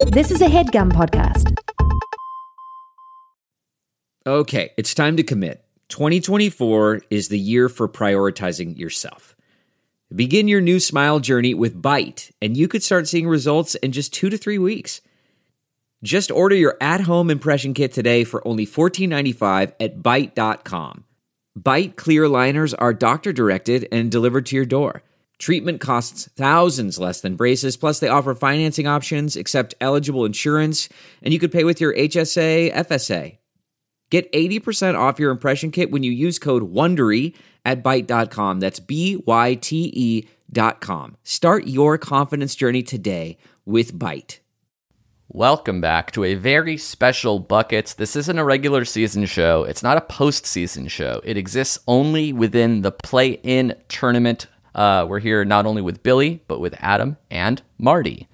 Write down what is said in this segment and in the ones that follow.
This is a HeadGum podcast. Okay, it's time to commit. 2024 is the year for prioritizing yourself. Begin your new smile journey with Byte, and you could start seeing results in just 2 to 3 weeks. Just order your at-home impression kit today for only $14.95 at Byte.com. Byte clear liners are doctor-directed and delivered to your door. Treatment costs thousands less than braces, plus they offer financing options, accept eligible insurance, and you could pay with your HSA, FSA. Get 80% off your impression kit when you use code WONDERY at Byte.com. That's BYTE.com. Start your confidence journey today with Byte. Welcome back to a very special Buckets. This isn't a regular season show. It's not a postseason show. It exists only within the play-in tournament. We're here not only with Billy, but with Adam and Marty.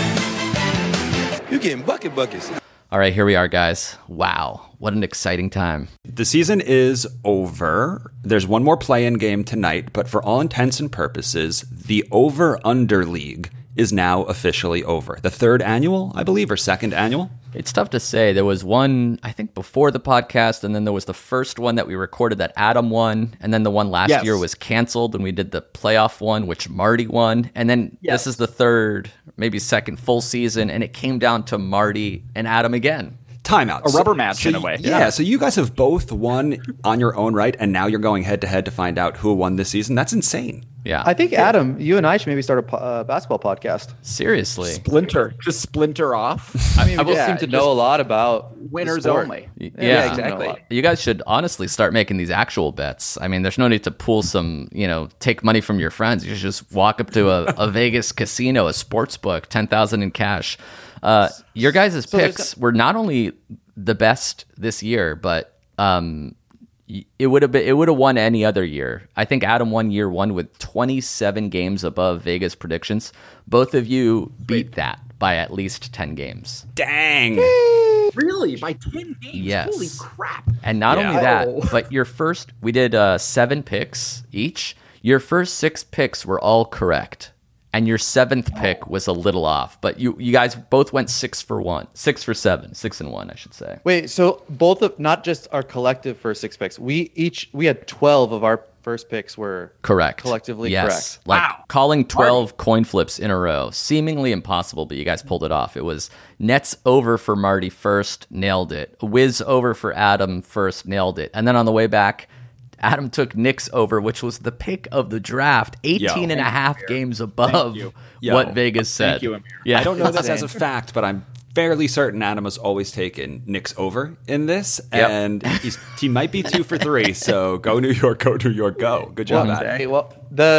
You're getting buckets. All right, here we are, guys. Wow, what an exciting time. The season is over. There's one more play-in game tonight, but for all intents and purposes, the over-under league is now officially over. The third annual, I believe, or second annual? It's tough to say. There was one, I think, before the podcast, and then there was the first one that we recorded that Adam won, and then the one last year was canceled, and we did the playoff one, which Marty won, and then this is the third, maybe second full season, and it came down to Marty and Adam again. Timeout. A rubber match in a way. Yeah, so you guys have both won on your own right, and now you're going head-to-head to find out who won this season. That's insane. Yeah. I think, Adam, you and I should maybe start a basketball podcast. Seriously. Just splinter off. I mean, we seem to know a lot about winners the sport. only. Yeah, exactly. You guys should honestly start making these actual bets. I mean, there's no need to pool some, take money from your friends. You should just walk up to a Vegas casino, a sports book, $10,000 in cash. Your guys' picks were not only the best this year, but it would have won any other year. I think Adam won year one with 27 games above Vegas predictions. Both of you beat that by at least 10 games. Dang. Really? By 10 games? Yes. Holy crap. And not only that, but we did 7 picks each. Your first 6 picks were all correct. And your 7th pick was a little off, but you guys both went 6 for 7, 6 and 1, I should say. Wait, so both of not just our collective first 6 picks. We had 12 of our first picks were correct, collectively yes. correct. Like calling 12 coin flips in a row, seemingly impossible, but you guys pulled it off. It was Nets over for Marty first, nailed it. Wiz over for Adam first, nailed it. And then on the way back, Adam took Knicks over, which was the pick of the draft, 18 and a half games above what Vegas said. Thank you, Amir. Yeah, I don't know this as a fact, but I'm fairly certain Adam has always taken Knicks over in this, and he might be 2 for 3, so go New York, go. Good job, Adam. Okay, well,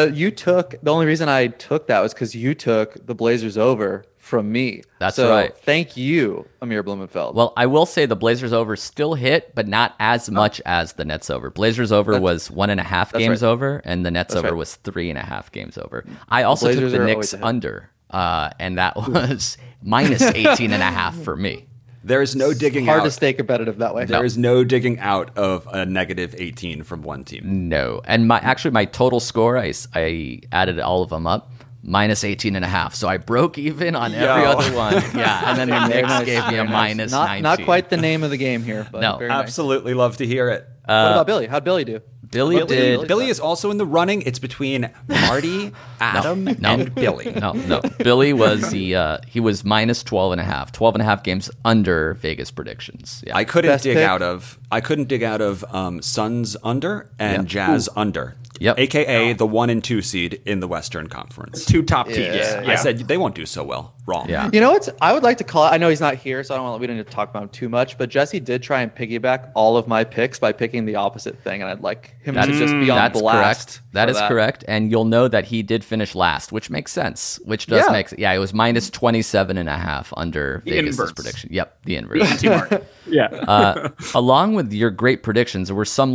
the only reason I took that was because you took the Blazers over from me. That's so right. Thank you, Amir Blumenfeld. Well, I will say the Blazers over still hit, but not as much as the Nets over. Blazers over was 1.5 games over, and the Nets over was 3.5 games over. I also took the Knicks under, and that was minus 18.5 for me. There is no digging out. Hard to stay competitive that way. There is no digging out of a negative 18 from one team. No. And my total score, I added all of them up. Minus 18.5. So I broke even on every other one. Yeah. And then the Knicks gave me a minus 19. Not quite the name of the game here, but no. very nice. Absolutely love to hear it. What about Billy? How'd Billy do? Billy is also in the running. It's between Marty, Adam, and Billy. No. Billy was he was minus 12.5 games under Vegas predictions. Yeah. I couldn't dig out of Suns under and Jazz under. Yep. AKA the 1 and 2 seed in the Western Conference. 2 top teams. I said they won't do so well. Wrong. Yeah. You know what? I would like to call it. I know he's not here, so we don't need to talk about him too much. But Jesse did try and piggyback all of my picks by picking the opposite thing, and I'd like him to just be on blast. Correct. That is correct, and you'll know that he did finish last, which makes sense. Which does make sense. Yeah, it was minus 27.5 under Vegas' prediction. Yep, the inverse. Yeah. Along with your great predictions, there were some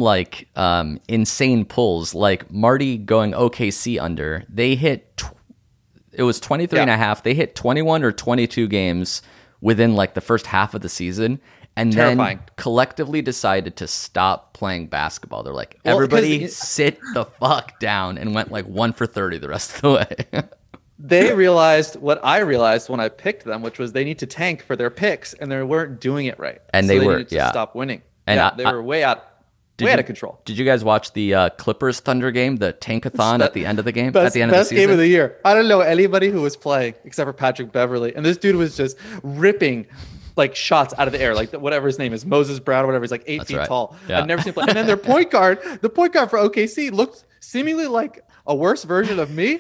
insane pulls, like Marty going OKC under. They hit. It was 23.5. They hit 21 or 22 games within the first half of the season, and then collectively decided to stop playing basketball. They're like, everybody sit the fuck down, and went 1 for 30 the rest of the way. They realized what I realized when I picked them, which was they need to tank for their picks, and they weren't doing it right. And so they needed to yeah. stop winning. And yeah, they were way out of control. Did you guys watch the Clippers Thunder game, the Tankathon at the end of the game? Best, at the end of the season? game of the year. I don't know anybody who was playing except for Patrick Beverly, and this dude was just ripping like shots out of the air, like whatever his name is, Moses Brown, or whatever. He's like 8 feet tall. Yeah. I've never seen him play. And then their point guard, the point guard for OKC, looked seemingly like a worse version of me,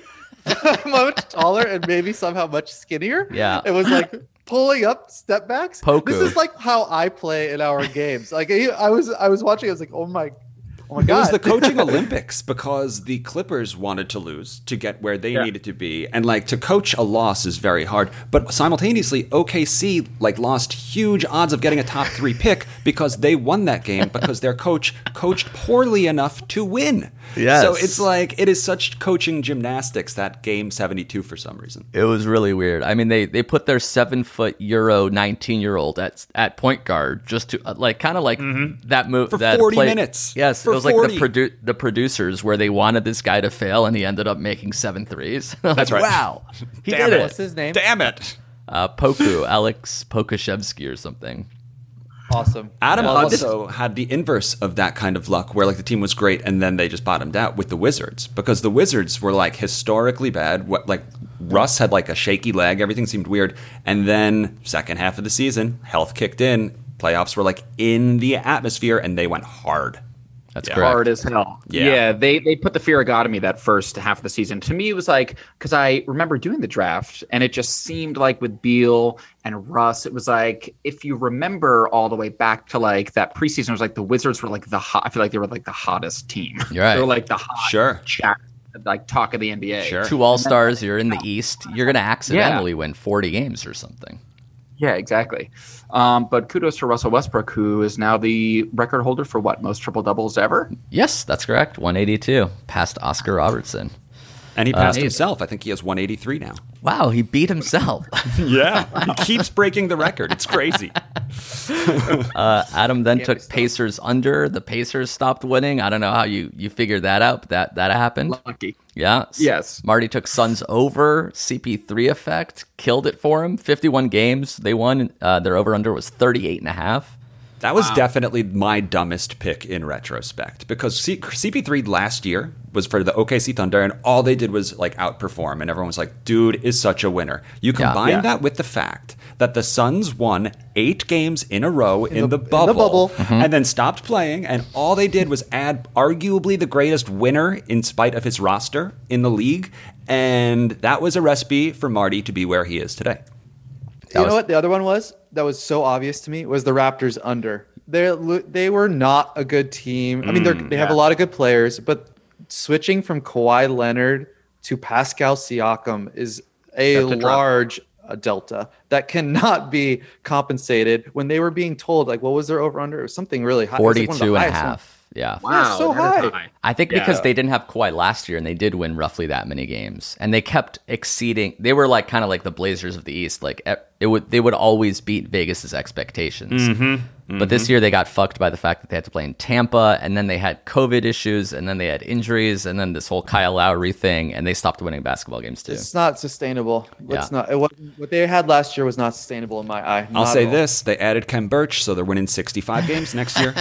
much taller and maybe somehow much skinnier. Yeah, it was like pulling up step backs. Poku. This is like how I play in our games. Like I was watching. I was like, oh my God. It was the coaching Olympics because the Clippers wanted to lose to get where they needed to be. And like to coach a loss is very hard. But simultaneously, OKC like lost huge odds of getting a top 3 pick because they won that game because their coach coached poorly enough to win. Yes. So it's like it is such coaching gymnastics, that game 72 for some reason. It was really weird. I mean, they put their 7-foot Euro 19-year-old at point guard just to like kind of like that move For that 40 play, minutes. Yes, For it was 40. like the producers where they wanted this guy to fail and he ended up making 7 threes. Like, That's right. Wow, he Damn did it. it. What's his name? Damn it. Poku, Alex Pokashevsky or something. Awesome. Adam Well, also had the inverse of that kind of luck where like the team was great and then they just bottomed out with the Wizards because the Wizards were like historically bad. Like Russ had like a shaky leg. Everything seemed weird. And then second half of the season, health kicked in. Playoffs were like in the atmosphere and they went hard. That's Yeah. correct. Hard as hell. Yeah. Yeah, they put the Firagotomy that first half of the season. To me, it was like, because I remember doing the draft, and it just seemed like with Beal and Russ, it was like, if you remember all the way back to like that preseason, it was like the Wizards were like I feel like they were like the hottest team. You're right. They were like the hot Sure. chat, like talk of the NBA. Sure. 2 All-Stars, you're in the East, you're going to accidentally win 40 games or something. Yeah, exactly. But kudos to Russell Westbrook, who is now the record holder for most triple doubles ever. Yes, that's correct. 182, past Oscar Robertson. And he passed himself. I think he has 183 now. Wow, he beat himself. Yeah. He keeps breaking the record. It's crazy. Adam then took Pacers under. The Pacers stopped winning. I don't know how you figured that out, but that happened. Lucky. Yeah. Yes. Marty took Suns over. CP3 effect killed it for him. 51 games. They won. Their over-under was 38.5. That was definitely my dumbest pick in retrospect because CP3 last year was for the OKC Thunder and all they did was like outperform and everyone was like, dude is such a winner. You combine that with the fact that the Suns won 8 games in a row in the bubble. And then stopped playing and all they did was add arguably the greatest winner in spite of his roster in the league. And that was a recipe for Marty to be where he is today. You know what the other one was that was so obvious to me was the Raptors under. They were not a good team. I mean, they have a lot of good players, but switching from Kawhi Leonard to Pascal Siakam is a large delta that cannot be compensated. When they were being told, like, what was their over under? It was something really high. 42.5. Yeah. Wow, so that is high. I think because they didn't have Kawhi last year and they did win roughly that many games and they kept exceeding. They were like kind of like the Blazers of the East. Like they would always beat Vegas's expectations. But this year they got fucked by the fact that they had to play in Tampa and then they had COVID issues and then they had injuries and then this whole Kyle Lowry thing and they stopped winning basketball games too. It's not sustainable. What they had last year was not sustainable in my eye. I'll say this. They added Ken Birch, so they're winning 65 games next year.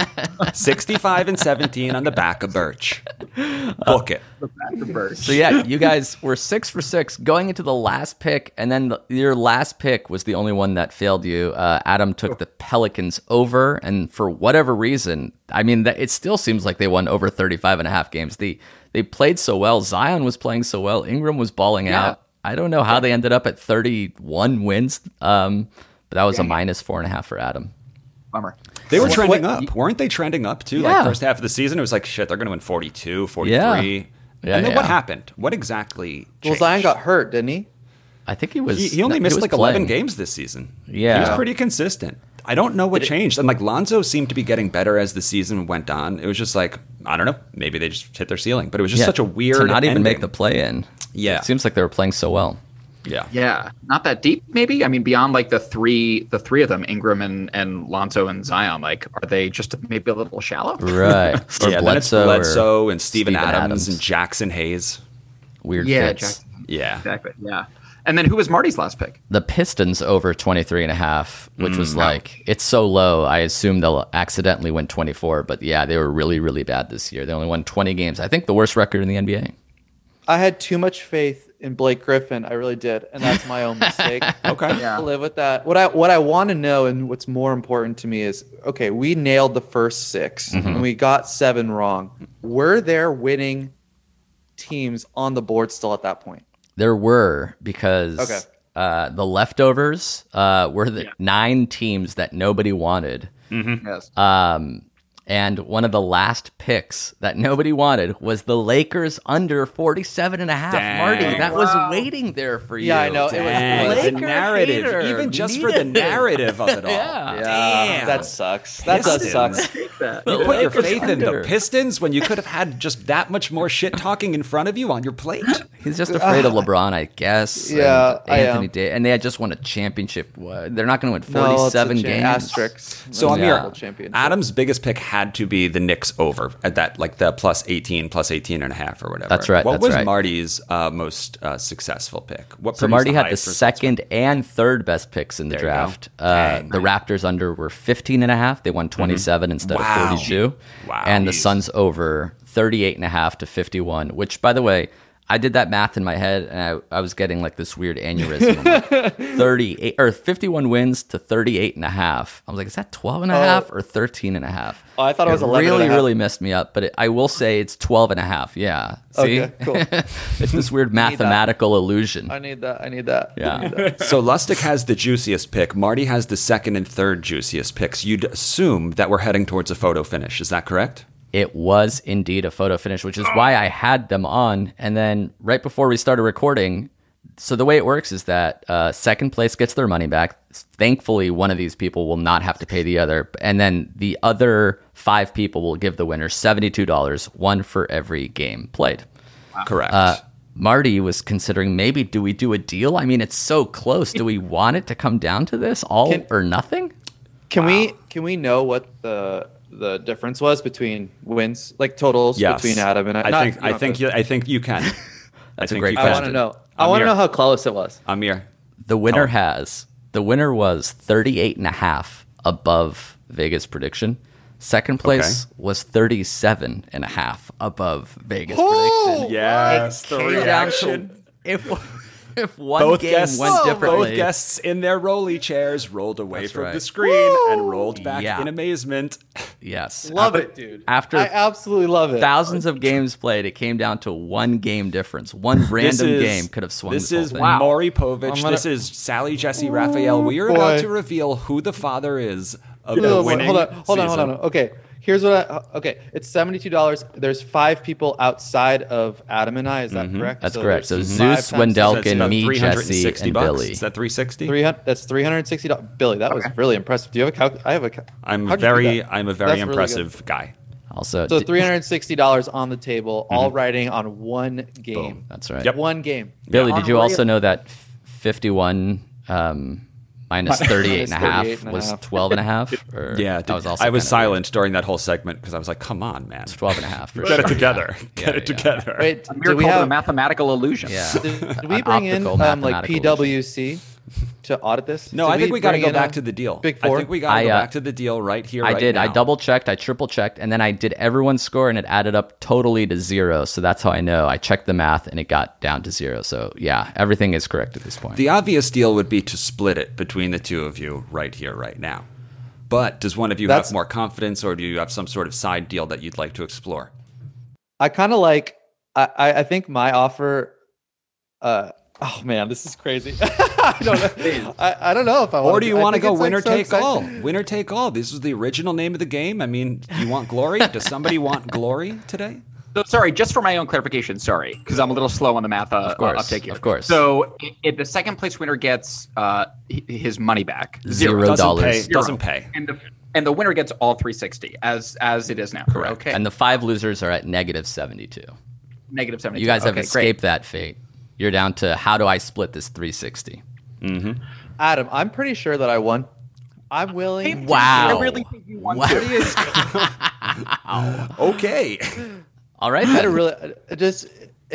65 and 17 on the back of Birch. Book it. So yeah, you guys were 6 for 6 going into the last pick, and then your last pick was the only one that failed you. Adam took the Pelicans over, and for whatever reason, I mean, it still seems like they won over 35.5 games. They played so well. Zion was playing so well. Ingram was balling out. I don't know how they ended up at 31 wins, but that was a minus 4.5 for Adam. Bummer. They were trending up. Weren't they trending up, too? Yeah. Like, first half of the season, it was like, shit, they're going to win 42, 43. Yeah, and then yeah. what happened? What exactly changed? Well, Zion got hurt, didn't he? I think he was. He only missed was like playing. 11 games this season. Yeah. He was pretty consistent. I don't know what changed. And like Lonzo seemed to be getting better as the season went on. It was just like, I don't know. Maybe they just hit their ceiling. But it was just such a weird to not even ending. make the play-in. Yeah. It seems like they were playing so well. Yeah. Yeah, not that deep, maybe. I mean, beyond like the three of them, Ingram and Lonzo and Zion. Like, are they just maybe a little shallow? Right. Or Then it's Bledsoe and Steven Adams and Jackson Hayes. Weird Yeah, fits. Yeah. Exactly. Yeah. And then who was Marty's last pick? The Pistons over 23.5, which was like, it's so low. I assume they'll accidentally win 24. But yeah, they were really, really bad this year. They only won 20 games. I think the worst record in the NBA. I had too much faith in Blake Griffin. I really did. And that's my own mistake. Okay. Yeah. I'll live with that. What I want to know and what's more important to me is, okay, we nailed the first 6 and we got 7 wrong. Were there winning teams on the board still at that point? There were, because the leftovers were the 9 teams that nobody wanted. Yes. And one of the last picks that nobody wanted was the Lakers under 47.5. Dang. Marty, that was waiting there for you. Yeah, I know. Dang, Laker the narrative, hater. even just for the narrative of it all. Yeah. Damn. That sucks. That does suck. You put your Lakers faith in the under. Pistons when you could have had just that much more shit talking in front of you on your plate. He's just afraid of LeBron, I guess. Yeah, and Anthony am. Davis, and they had just won a championship. They're not going to win No, it's a 47 games. Asterisks. So That's a Amir, double championship. Adam's biggest pick had to be the Knicks over at that, like the plus 18 and a half or whatever. That's right, What that's was right. Marty's most successful pick? What So produced Marty had highest the for- second and third best picks in the There you go. draft. Dang. The Raptors under were 15.5. They won 27 instead Wow. of 42. Wow. And the Jeez. Suns over 38.5 to 51, which, by the way, I did that math in my head, and I was getting like this weird aneurysm. I'm like, 38 or 51 wins to 38.5. I was like, is that 12.5 or 13.5? Oh, I thought it was 11 really, and a half. really messed me up. But I will say it's 12.5. Yeah. See? Okay, cool. It's this weird mathematical illusion. I need that. Yeah. I need that. So Lustig has the juiciest pick. Marty has the second and third juiciest picks. You'd assume that we're heading towards a photo finish. Is that correct? It was indeed a photo finish, which is why I had them on. And then right before we started recording, so the way it works is that second place gets their money back. Thankfully, one of these people will not have to pay the other. And then the other 5 people will give the winner $72, one for every game played. Correct. Marty was considering, maybe do we do a deal? I mean, it's so close. Do we want it to come down to this, all or nothing? Can we know what the difference was between wins, like totals Yes. between Adam and I think you can. That's I a think great you I can. want to know. I want to know how close it was. Amir. The winner was 38.5 above Vegas prediction. Second place was 37.5 above Vegas prediction. Yes, It the came down to- reaction. If one game went differently, Both guests in their rolly chairs rolled away That's from right. the screen and rolled back Yeah. in amazement. yes, Love it, dude. After I absolutely love it. thousands of games played, it came down to one game difference. One random game could have swung This this is whole thing. Maury Povich. I'm gonna- This is Sally Jesse Raphael. We are boy. about to reveal who the father is of the Oh, boy. winning Hold on. season. Okay, here's what it's $72. There's 5 people outside of Adam and I. Is that correct? That's So correct. So there's Zeus, 5 times So that's Wendelkin, about me, Jesse, $360 and Billy. Is that 360? 300. That's $360. Billy, that was really impressive. Do you have a calc? I have a. I'm how'd you do that? I'm a very That's really impressive guy. Also, So $360 on the table, all riding on one game. that's right. Yep. One game. Billy, did you Unreal. also know that 51 minus 38.5 was 38.5. 12.5? Or Yeah, that was also I was kinda silent during that whole segment because I was like, "Come on, man, weird. 12.5 for get sure. it together, Yeah. get it Yeah. together." Wait, Amir did we called it a have? mathematical illusion. Yeah. Did we An bring in optical like mathematical PwC to audit this? No, Did I think we got to bring go in back a to the deal. Big I Four? think we got to go I, back to the deal right here. I right did. I now. double checked, I triple checked, and then I did everyone's score, and it added up totally to 0. So that's how I know. I checked the math, and it got down to 0. So yeah, everything is correct at this point. The obvious deal would be to split it between the two of you right here, right now. But does one of you That's- have more confidence, or do you have some sort of side deal that you'd like to explore? I kind of like. I think my offer. Oh man, this is crazy. I don't know. I don't know if I want. Or do you want to go winner so take exciting. all? Winner take all. This was the original name of the game. I mean, do you want glory? Does somebody want glory today? So, sorry, just for my own clarification, sorry, because I'm a little slow on the math course, uptake here. of course. So if the second place winner gets his money back, $0. Doesn't pay. and the winner gets all 360 as it is now. Correct. Okay. And the 5 losers are at negative 72. Negative 72. You guys have Okay, escaped that fate. You're down to how do I split this 360? Adam, I'm pretty sure that I won. I'm willing. Wow. I really think you won. Wow. Okay. All right. I had a Then. really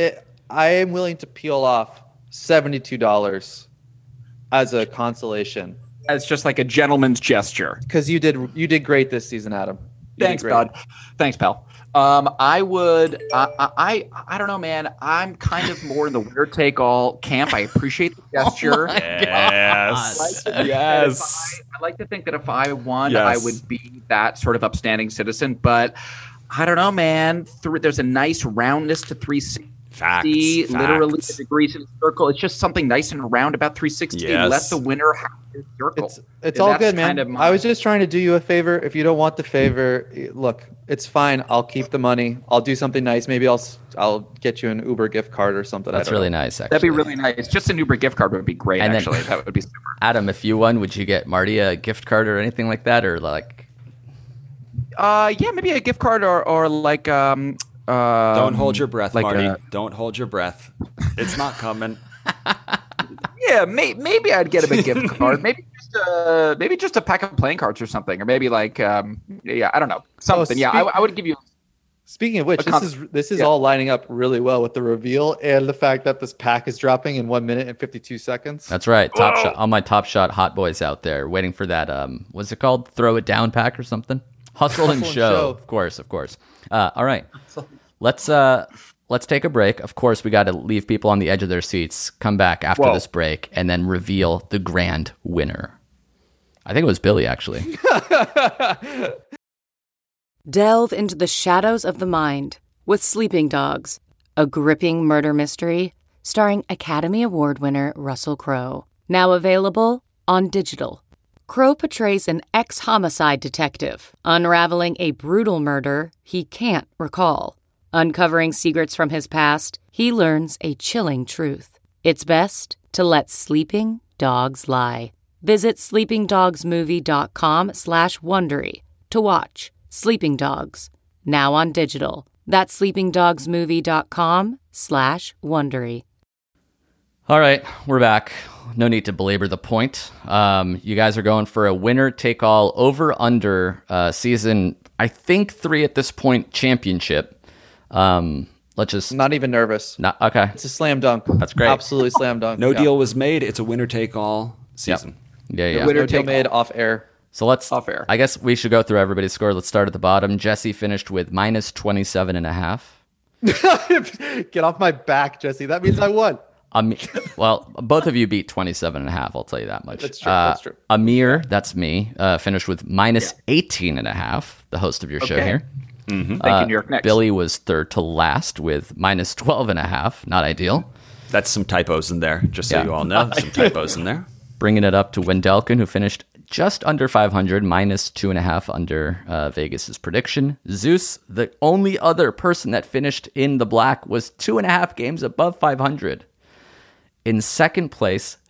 I am willing to peel off $72 as a consolation. As just like a gentleman's gesture. Because you did great this season, Adam. Thanks, bud. Thanks, pal. I would. I don't know, man. I'm kind of more in the winner take all camp. I appreciate the gesture. Yes. I like to think that if I won, I would be that sort of upstanding citizen. But I don't know, man. There's a nice roundness to 360. Literally the degrees in a circle. It's just something nice and round about 360. Yes. Let the winner have his circle. It's all good, man. I was just trying to do you a favor. If you don't want the favor, look, it's fine. I'll keep the money. I'll do something nice. Maybe I'll get you an Uber gift card or something. That's really nice, actually. That'd be really nice. Just an Uber gift card would be great, and actually. That would be super. Adam, if you won, would you get Marty a gift card or anything like that? Or like... Yeah, maybe a gift card or like... don't hold your breath, like Marty. Don't hold your breath. It's not coming. Yeah, maybe I'd get him a gift card. Maybe just a pack of playing cards or something, or maybe like I don't know, something. I would give you. Speaking of which, this is all lining up really well with the reveal and the fact that this pack is dropping in 1 minute and 52 seconds. That's right. Top Shot. All my Top Shot hot boys out there waiting for that. What's it called? Throw it down pack or something. Hustle and show. Of course. All right. Let's take a break. Of course, we got to leave people on the edge of their seats, come back after this break, and then reveal the grand winner. I think it was Billy, actually. Delve into the shadows of the mind with Sleeping Dogs, a gripping murder mystery starring Academy Award winner Russell Crowe. Now available on digital. Crowe portrays an ex-homicide detective unraveling a brutal murder he can't recall. Uncovering secrets from his past, he learns a chilling truth. It's best to let sleeping dogs lie. Visit sleepingdogsmovie.com/Wondery to watch Sleeping Dogs, now on digital. That's sleepingdogsmovie.com/Wondery. All right, we're back. No need to belabor the point. You guys are going for a winner-take-all over-under season, I think 3 at this point, championship. Let's just... Not even nervous. Okay. It's a slam dunk. That's great. Absolutely slam dunk. No deal was made. It's a winner-take-all season. Yep. Yeah. The winner deal made off air. So let's... Off air. I guess we should go through everybody's score. Let's start at the bottom. Jesse finished with minus 27.5. Get off my back, Jesse. That means I won. Well, both of you beat 27.5. I'll tell you that much. That's true. Amir, that's me, finished with minus 18.5. The host of your show here. Mm-hmm. Thank you, New York Knicks. Billy was third to last with minus 12.5. Not ideal. That's some typos in there, just so you all know. Some typos in there. Bringing it up to Wendelken, who finished just under 500, minus 2.5 under Vegas's prediction. Zeus, the only other person that finished in the black, was 2.5 games above 500. In second place,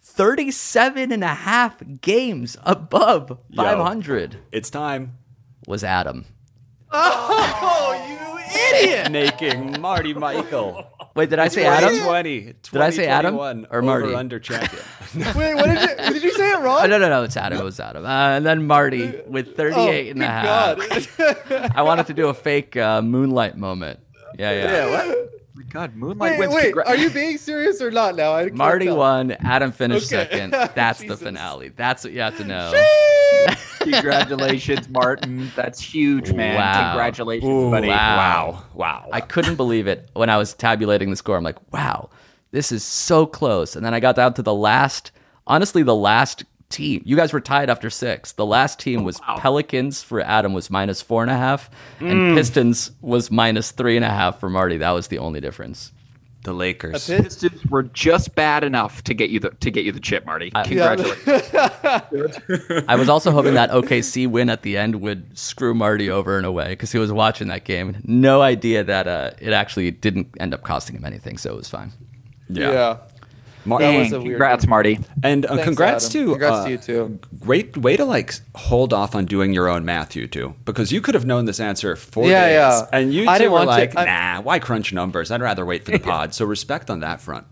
37.5 games above 500. It's time. Was Adam. Oh, you idiot! Making Marty Michael. Wait, did I say Adam? 2020. Did I say Adam or Marty? Over-under champion. Wait, what did you say it wrong? Oh, no, it's Adam. It was Adam. And then Marty with 38.5. God. I wanted to do a fake Moonlight moment. Yeah. What? Oh my God, Moonlight wins. Wait, are you being serious or not now? I can't Marty tell. won. Adam finished second. That's the Jesus. finale. That's what you have to know. Congratulations, Martin. That's huge, man. Wow. Congratulations, buddy. Wow. I couldn't believe it when I was tabulating the score. I'm like, wow, this is so close. And then I got down to the last team. You guys were tied after 6. The last team was Pelicans for Adam was minus 4.5, and Pistons was minus 3.5 for Marty. That was the only difference. The Lakers. Pistons were just bad enough to get you the chip, Marty. Congratulations. I was also hoping that OKC win at the end would screw Marty over in a way because he was watching that game. No idea that it actually didn't end up costing him anything, so it was fine. Yeah. Dang, congrats, Marty. And Thanks, congrats Adam. to Congrats to you too. Great way to hold off on doing your own math, you two, because you could have known this answer 4 days. Yeah. And you I two didn't were want like, to, nah, why crunch numbers? I'd rather wait for the pod. So respect on that front.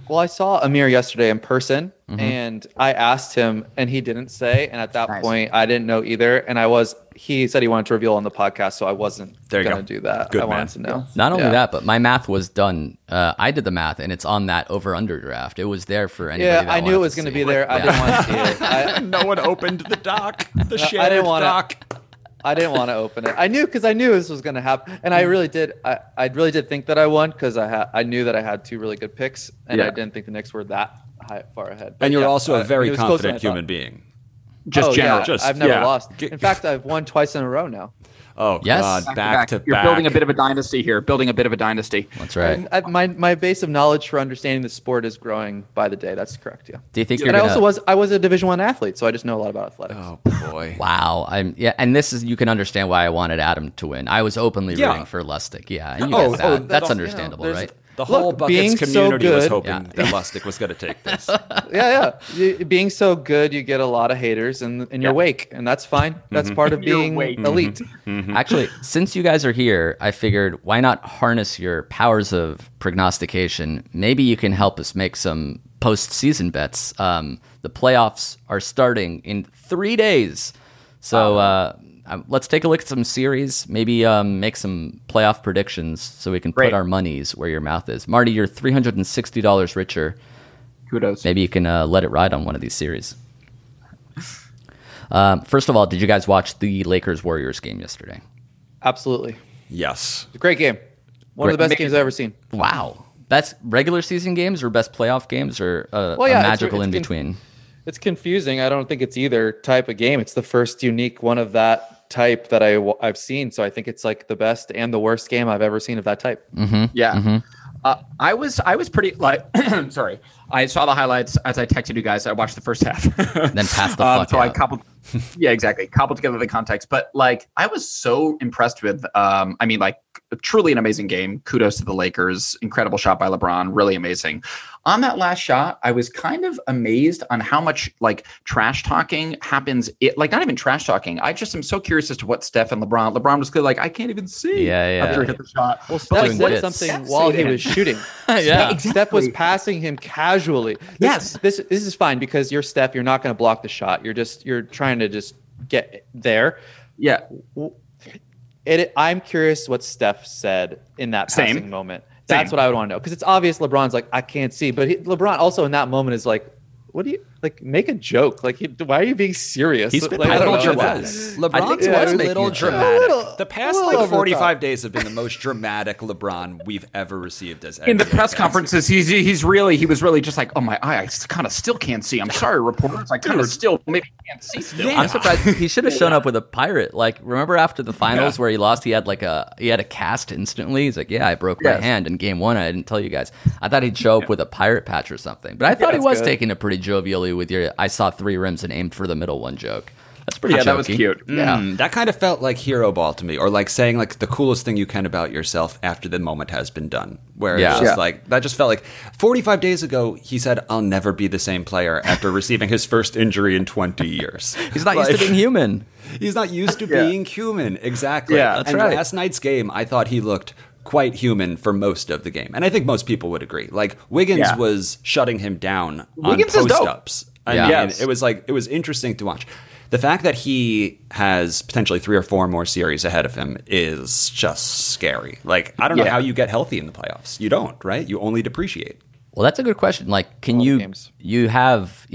Well, I saw Amir yesterday in person, and I asked him, and he didn't say. And at that point, I didn't know either. And he said he wanted to reveal on the podcast, so I wasn't going to do that. Good I man. wanted to know. Not only that, but my math was done. I did the math, and it's on that over/under draft. It was there for anybody. Yeah, that I knew it was going to be there. I didn't want to see it. No one opened the doc. The shared I didn't want doc. I didn't want to open it. I knew this was going to happen, and I really did. I really did think that I won because I knew that I had 2 really good picks, and I didn't think the Knicks were that far ahead. But And you're also a very confident human human being. Just general. Yeah, I've never lost. In fact, I've won twice in a row now. Oh, Yes. God. Back to You're back. building a bit of a dynasty here. That's right. My base of knowledge for understanding the sport is growing by the day. That's correct. Yeah. Do you think you're And gonna? I was a Division I athlete, so I just know a lot about athletics. Oh, boy. Wow. And this is, you can understand why I wanted Adam to win. I was openly rooting for Lustig. Yeah. And you get that. That's understandable, right? The whole being Buckets so community was good- hoping that Lustig was going to take this. Being so good, you get a lot of haters in your wake, and that's fine. That's part of being elite. Actually, since you guys are here, I figured why not harness your powers of prognostication? Maybe you can help us make some postseason bets. The playoffs are starting in 3 days. So let's take a look at some series, maybe make some playoff predictions so we can put our monies where your mouth is. Marty, you're $360 richer. Kudos. Maybe you can let it ride on one of these series. First of all, did you guys watch the Lakers-Warriors game yesterday? Absolutely. Yes. It's a great game. One of the best games I've ever seen. Wow. Best regular season games or best playoff games or a magical in between? It's confusing. I don't think it's either type of game. It's the first unique one of that type that I've seen. So I think it's like the best and the worst game I've ever seen of that type. Yeah. I was pretty like sorry. I saw the highlights as I texted you guys. I watched the first half. Then passed the fuck so out. I cobbled together the context. But like I was so impressed with truly an amazing game. Kudos to the Lakers. Incredible shot by LeBron. Really amazing. On that last shot, I was kind of amazed on how much like trash talking happens. Not even trash talking. I just am so curious as to what Steph and LeBron was clear, like, I can't even see. Yeah. After he hit the shot. Well, Steph said something while he was shooting. Yeah. Exactly. Steph was passing him casually. This is fine because you're Steph. You're not going to block the shot. You're trying to just get there. Yeah. I'm curious what Steph said in that passing moment. That's Same. what I would want to know because it's obvious LeBron's like, I can't see, but LeBron also in that moment is like, what do you like? Make a joke. Like, why are you being serious? He's been like, a little I don't know. dramatic. LeBron's yeah, was a making little a joke. dramatic. The past little like over the 45 top. days have been the most dramatic LeBron we've ever received as In the NBA press fans. conferences, he was really just like, oh my eye, I kind of still can't see. I'm sorry, reporters, I kind of still maybe can't see still. I'm surprised he should have shown up with a pirate. Like, remember after the finals where he lost, he had a cast instantly. He's like, yeah, I broke my hand in game 1. I didn't tell you guys. I thought he'd show up with a pirate patch or something. But I thought he was taking it pretty jovially with your I saw 3 rims and aimed for the middle one joke. That's pretty that was jokey. cute. Yeah. That kind of felt like hero ball to me, or like saying like the coolest thing you can about yourself after the moment has been done. Where it's just like that just felt like 45 days ago he said, "I'll never be the same player" after receiving his first injury in 20 years. He's not used to being human. He's not used to being human. Exactly. Yeah, that's and right. last night's game, I thought he looked quite human for most of the game, and I think most people would agree. Like Wiggins was shutting him down Wiggins on is dope. post-ups. I Yeah. mean, Yes. it was interesting to watch. The fact that he has potentially 3 or 4 more series ahead of him is just scary. Like, I don't know how you get healthy in the playoffs. You don't, right? You only depreciate. Well, that's a good question. Like, can you have,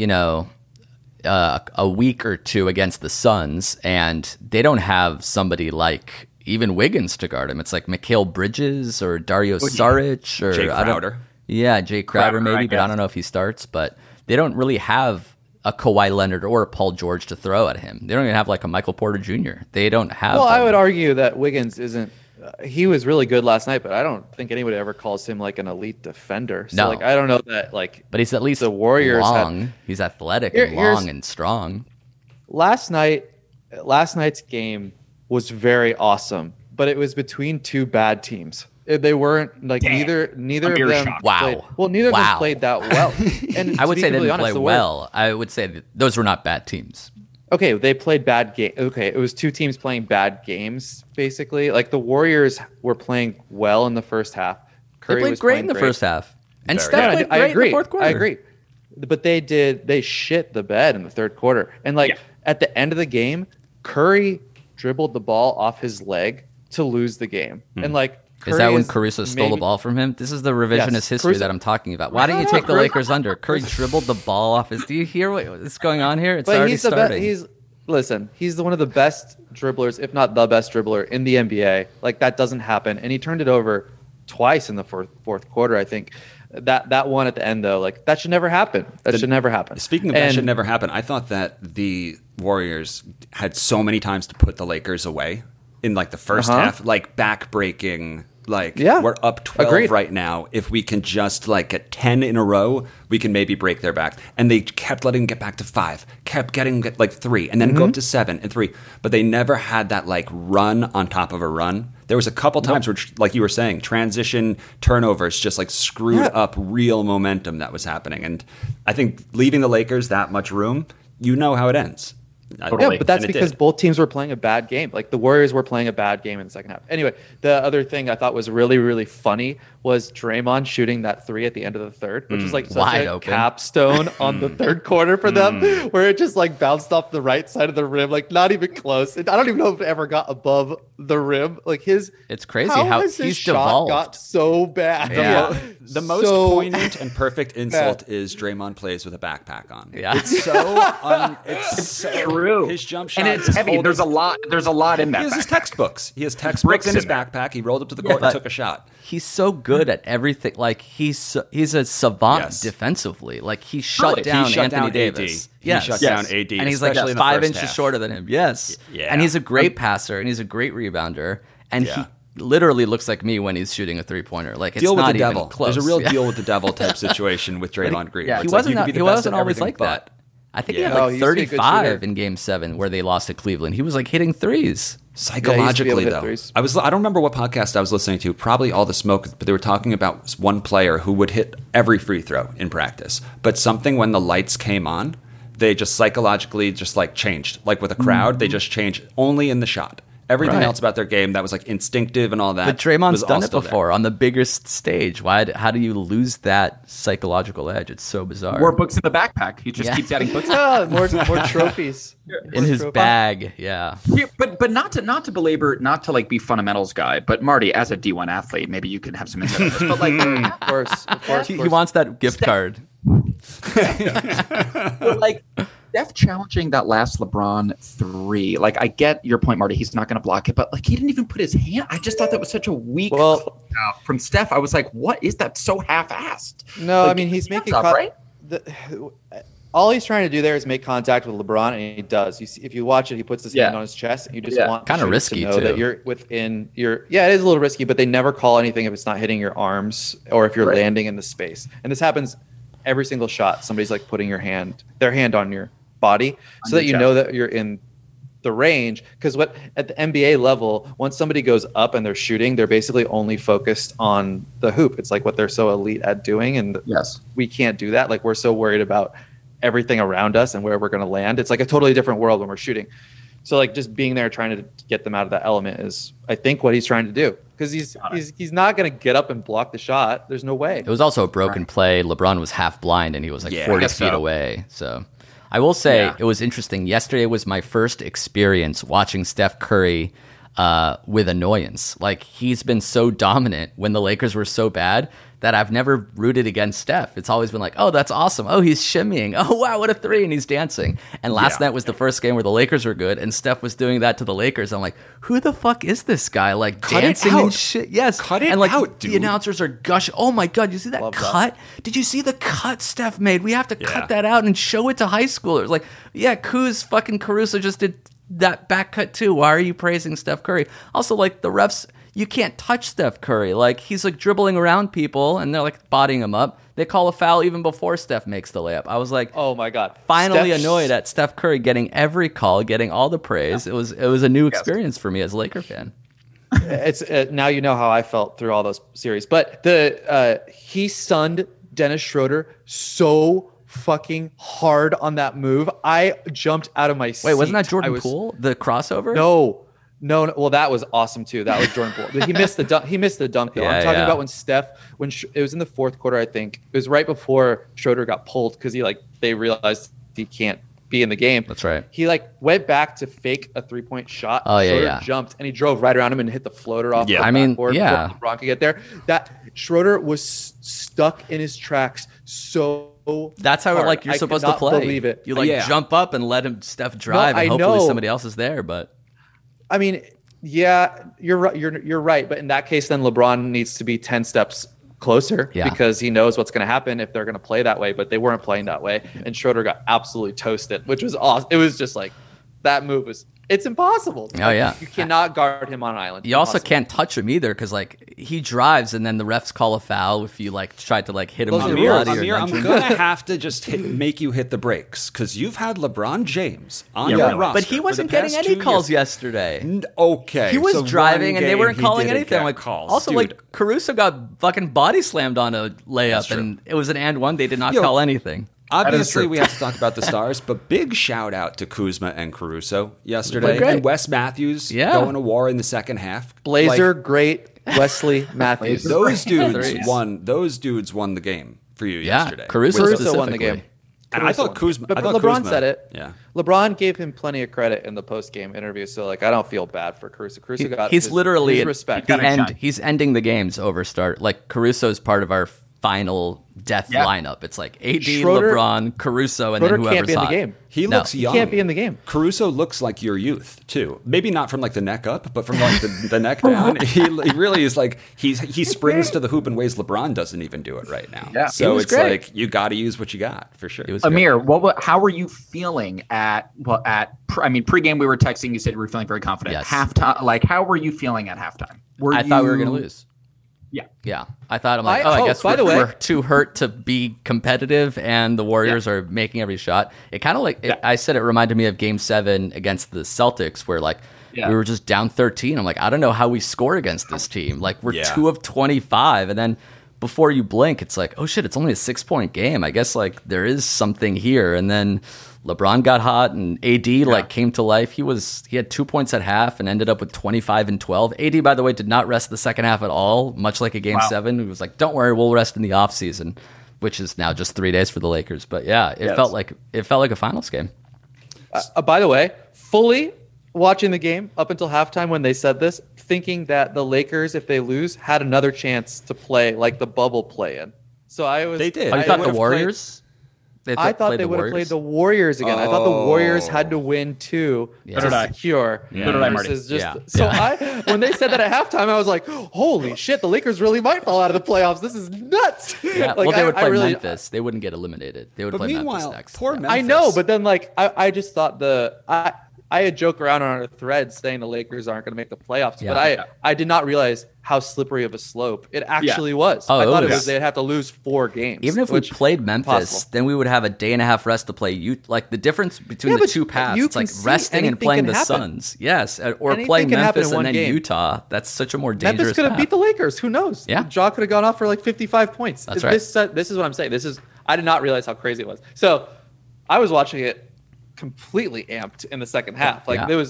a week or 2 against the Suns, and they don't have somebody like even Wiggins to guard him. It's like Mikal Bridges or Dario Saric or Jay Crowder. Jay Crowder maybe, but I guess. don't know if he starts. But they don't really have a Kawhi Leonard or a Paul George to throw at him. They don't even have like a Michael Porter Jr. They don't have. Well, I would argue that Wiggins isn't. He was really good last night, but I don't think anybody ever calls him like an elite defender. So No. like, I don't know that like. But he's at least the Warriors had- long. He's athletic Here- and here's- long and strong. Last night's game was very awesome, but it was between 2 bad teams. They weren't like neither of Amir them. shot. Wow. Played, well, neither of Wow. them played that well. And I would to be say they completely didn't honest, play the well. I would say that those were not bad teams. Okay, they played bad game. Okay, it was 2 teams playing bad games, basically. Like the Warriors were playing well in the first half. They Curry played was great playing in the first half. And Very Steph good. played great in the fourth quarter. I agree. But they shit the bed in the third quarter. And at the end of the game, Curry dribbled the ball off his leg to lose the game. And is that when Caruso stole the ball from him? This is the revisionist history that I'm talking about. Why don't you take the Lakers under? Curry dribbled the ball off his. Do you hear what's going on here? It's already starting. He's one of the best dribblers, if not the best dribbler in the NBA. That doesn't happen, and he turned it over twice in the fourth quarter. I think that one at the end though, that should never happen. That should never happen. Speaking of that should never happen, I thought that the Warriors had so many times to put the Lakers away in the first half, back-breaking. We're up 12 Agreed. right now. If we can just get 10 in a row, we can maybe break their back. And they kept letting them get back to 5, kept getting 3, and then go up to 7 and 3. But they never had that run on top of a run. There was a couple times where, like you were saying, transition turnovers just screwed up real momentum that was happening. And I think leaving the Lakers that much room, you know how it ends. Yeah, but that's because both teams were playing a bad game. The Warriors were playing a bad game in the second half. Anyway, the other thing I thought was really, really funny was Draymond shooting that 3 at the end of the third, which was such wide a open capstone on the third quarter for them, where it just bounced off the right side of the rim, not even close. I don't even know if it ever got above the rim. It's crazy how has his he's shot devolved. got so bad. Yeah. The most poignant and perfect insult is Draymond plays with a backpack on. Yeah. It's so it's so True. His jump shot and it's is heavy. holding- There's a lot in that. He has his backpack. textbooks. He has textbooks in his in there. backpack. He rolled up to the court and took a shot. He's so good at everything. He's a savant Yes. defensively. He shut down He shut Anthony down Davis. AD. He shut down AD, and he's especially in the 5 first inches half. shorter than him. Yes, Yeah. and he's a great passer and he's a great rebounder. And Yeah. he literally looks like me when he's shooting a 3-pointer. It's Deal with not the even devil. close. There's a real Yeah. deal with the devil type situation with Draymond Green. yeah, It's He wasn't. you could be the He best wasn't at always everything, like that. I think he Yeah. had No, he used to be a good 35 shooter. in Game 7 where they lost to Cleveland. He was hitting threes. Psychologically, able to hit though, threes. I don't remember what podcast I was listening to. Probably All the Smoke, but they were talking about one player who would hit every free throw in practice, but something when the lights came on, they just psychologically changed. With a crowd, they just changed only in the shot. Everything Right. else about their game that was instinctive and all that. But Draymond's was done all it still before there. on the biggest stage. How do you lose that psychological edge? It's so bizarre. More books in the backpack. He just Yeah. keeps adding books. More trophies in his bag. Yeah. Yeah, but not to belabor, not to be fundamentals guy. But Marty, as a D1 athlete, maybe you can have some insight on this. But Of course. He wants that gift card. but Steph challenging that last LeBron 3. I get your point, Marty. He's not going to block it, but he didn't even put his hand. I just thought that was such a weak closeout from Steph. I was like, what is that? So half-assed. No, I mean he's making right. All he's trying to do there is make contact with LeBron, and he does. You see, if you watch it, he puts his hand on his chest, and you just want Kinda shooters risky, to know that too. you're within your. Yeah, it is a little risky, but they never call anything if it's not hitting your arms or if you're landing in the space. And this happens every single shot. Somebody's putting their hand on your body, so that you know that you're in the range. Because at the NBA level, once somebody goes up and they're shooting, they're basically only focused on the hoop. It's what they're so elite at doing, and Yes. we can't do that. We're so worried about everything around us and where we're going to land. It's a totally different world when we're shooting. So just being there trying to get them out of that element is, I think, what he's trying to do, because he's not going to get up and block the shot. There's no way. It was also a broken play. LeBron was half blind and he was 40 guess feet so. away. So I will say it was interesting. Yesterday was my first experience watching Steph Curry with annoyance. He's been so dominant when the Lakers were so bad that I've never rooted against Steph. It's always been oh, that's awesome. Oh, he's shimmying. Oh, wow, what a 3. And he's dancing. And last night was the first game where the Lakers were good, and Steph was doing that to the Lakers. I'm who the fuck is this guy? Cut Dancing it out. and shit. Yes. Cut it and out, the dude. announcers are gushing. Oh my God, you see that cut? Did you see the cut Steph made? We have to cut that out and show it to high schoolers. Kuz fucking Caruso just did that back cut too. Why are you praising Steph Curry? Also, the refs, you can't touch Steph Curry. He's dribbling around people and they're bodying him up. They call a foul even before Steph makes the layup. I was Oh my God! finally annoyed at Steph Curry getting every call, getting all the praise. It was a new experience for me as a Laker fan. It's now you know how I felt through all those series. But he stunned Dennis Schroeder so fucking hard on that move. I jumped out of my seat. Wait, wasn't that Jordan Poole? The crossover? No, well, that was awesome too. That was Jordan Poole. He missed the dunk. He missed the dunk though. I'm talking about when Steph, it was in the fourth quarter, I think. It was right before Schroeder got pulled because they realized he can't be in the game. That's right. He went back to fake a 3-point shot. Oh yeah, Schroeder jumped and he drove right around him and hit the floater off. Yeah, the I mean, backboard yeah. before LeBron could get there. That Schroeder was stuck in his tracks so. That's how hard. you're I supposed could to play. not believe it. You jump up and let him Steph drive, No, and hopefully know. somebody else is there. But I mean, yeah, you're right. You're right. But in that case, then LeBron needs to be 10 steps closer because he knows what's going to happen if they're going to play that way. But they weren't playing that way, and Schroeder got absolutely toasted, which was awesome. It was just that move was. It's impossible. Oh, yeah. You cannot guard him on an island. you also can't touch him either because he drives and then the refs call a foul if you tried to hit him Those on are the rules. body. Amir, I'm going to have to just make you hit the brakes because you've had LeBron James on your roster. But he wasn't for the getting past any 2 calls years. yesterday. Okay. He was so driving one and they game weren't he calling didn't anything. get calls. Also, Dude, Caruso got fucking body slammed on a layup true. and it was an and one. They did not call anything. obviously we have to talk about the stars, but big shout out to Kuzma and Caruso yesterday, Great. and Wes Matthews going to war in the second half. Blazer, great. Wesley Matthews. Those dudes Threes. won. Those dudes won the game for you yesterday. Caruso won the specifically. game. And I thought Kuzma. But I thought LeBron Kuzma, said it. Yeah. LeBron gave him plenty of credit in the post-game interview, so I don't feel bad for Caruso. Caruso got He's literally his at respect. the end. He's ending the games over start. Caruso is part of our final death lineup. It's AD, Schroeder- LeBron, Caruso, and Schroeder then whoever's can't be in the hot. game. He looks young. He can't be in the game. Caruso looks like your youth too. Maybe not from the neck up, but from the neck down. He really is he springs to the hoop in ways LeBron doesn't even do it right now. Yeah. So was it's great. you got to use what you got for sure. It was Amir, how were you feeling pregame we were texting, you said you were feeling very confident. Yes. Halftime, how were you feeling at halftime? I thought we were going to lose. Yeah. Yeah. I thought, I guess by the way- we're too hurt to be competitive, and the Warriors are making every shot. It kind of I said it reminded me of Game 7 against the Celtics, where we were just down 13. I'm I don't know how we score against this team. We're 2 of 25, and then before you blink, it's oh shit, it's only a 6-point game. I guess there is something here, and then LeBron got hot and AD came to life. He had 2 points at half and ended up with 25 and 12. AD, by the way, did not rest the second half at all, much like a Game 7. He was don't worry, we'll rest in the offseason, which is now just 3 days for the Lakers. But yeah, it felt like a finals game. By the way, fully watching the game up until halftime when they said this, thinking that the Lakers, if they lose, had another chance to play the bubble play-in. So They did. I thought the Warriors. I thought they would have played the Warriors again. I thought the Warriors had to win too to secure. So did I, Marty. When they said that at halftime, I was "Holy shit! The Lakers really might fall out of the playoffs. This is nuts." Yeah. Well, they would play Memphis. They wouldn't get eliminated. They would play Memphis next. Poor Memphis. I know, but then I just thought I had joked around on our thread saying the Lakers aren't going to make the playoffs, but I did not realize how slippery of a slope it actually was. Oh, I thought it it was. was they'd have to lose 4 games. Even if we played Memphis, then we would have a day and a half rest to play. The difference between the two paths, it's resting and playing the Suns. Yes, or playing Memphis and then Utah. That's such a more dangerous Memphis could have beat the Lakers. Who knows? Yeah. Ja could have gone off for 55 points. That's right. This is what I'm saying. I did not realize how crazy it was. So I was watching it completely amped in the second half.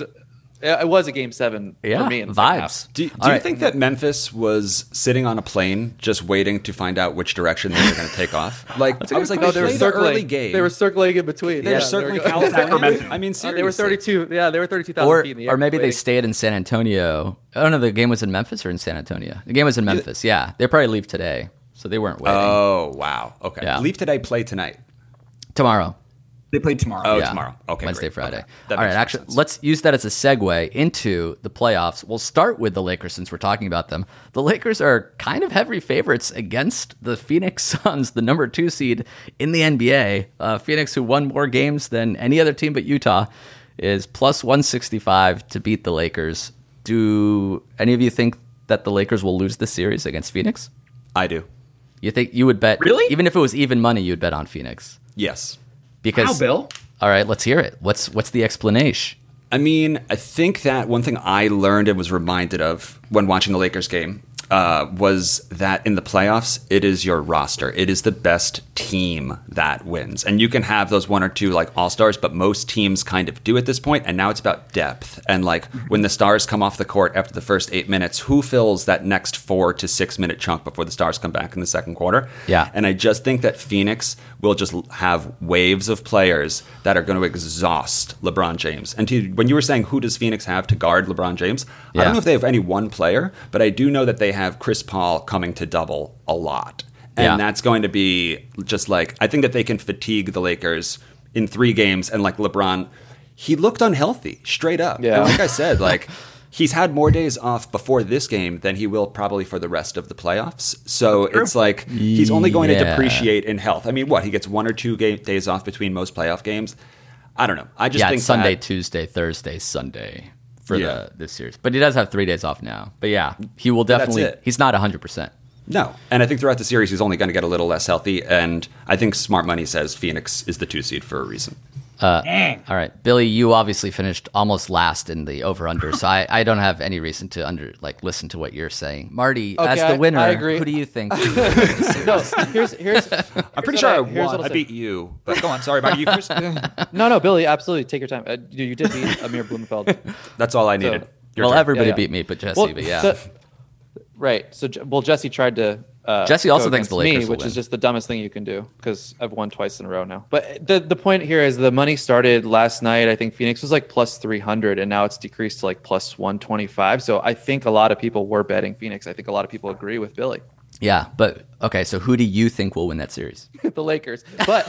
It was a Game 7 for me in the second half. Vibes. Do you think that Memphis was sitting on a plane just waiting to find out which direction they were going to take off? I was No, they were played the early circling. game. They were circling in between. They were circling California. I mean, seriously. They were 32. Yeah, they were 32,000 feet in the air. Or maybe they waiting. stayed in San Antonio. I don't know. The game was in Memphis or in San Antonio. The game was in Memphis. Yeah, they probably leave today, so they weren't waiting. Oh wow. Okay. Yeah. Leave today. Play tonight. Tomorrow. They played tomorrow. Oh, Yeah. tomorrow. Okay. Wednesday, great. Friday. Okay. That All makes right, more actually, sense. let's use that as a segue into the playoffs. We'll start with the Lakers since we're talking about them. The Lakers are kind of heavy favorites against the Phoenix Suns, the number 2 seed in the NBA. Phoenix, who won more games than any other team but Utah, is plus 165 to beat the Lakers. Do any of you think that the Lakers will lose this series against Phoenix? I do. You think you would bet? Really? Even if it was even money, you'd bet on Phoenix. Yes. Because How, Bill? All right, let's hear it. What's the explanation? I mean, I think that one thing I learned and was reminded of when watching the Lakers game was that in the playoffs, it is your roster. It is the best team that wins. And you can have those one or two like all-stars, but most teams kind of do at this point. And now it's about depth. And like when the Stars come off the court after the first 8 minutes, who fills that next 4 to 6 minute chunk before the Stars come back in the second quarter? Yeah. And I just think that Phoenix will just have waves of players that are going to exhaust LeBron James. And when you were saying who does Phoenix have to guard LeBron James, I don't know if they have any one player, but I do know that they have Chris Paul coming to double a lot. And that's going to be just like, I think that they can fatigue the Lakers in 3 games. And like LeBron, he looked unhealthy straight up. Yeah. And like I said, like he's had more days off before this game than he will probably for the rest of the playoffs. So it's like he's only going to depreciate in health. I mean, he gets 1 or 2 days off between most playoff games. I don't know. I just think it's Sunday, Tuesday, Thursday, Sunday for this series. But he does have 3 days off now. But yeah, he will definitely. He's not 100%. No. And I think throughout the series, he's only going to get a little less healthy. And I think smart money says Phoenix is the 2 seed for a reason. All right, Billy, you obviously finished almost last in the over-under, so I don't have any reason to listen to what you're saying. Marty, as the winner, I agree. who do you think? No, here's I'm pretty sure I won. I beat you. But go on. Sorry, Marty, you first. No, Billy, absolutely. Take your time. You did beat Amir Blumenfeld. That's all I needed. Well, everybody beat me, but Jesse, but yeah. Right. So, Jesse tried to. Jesse also thinks the Lakers will which win. is just the dumbest thing you can do because I've won twice in a row now. But the point here is the money started last night. I think Phoenix was like plus 300, and now it's decreased to like plus 125. So I think a lot of people were betting Phoenix. I think a lot of people agree with Billy. Yeah, but okay. So who do you think will win that series? The Lakers. But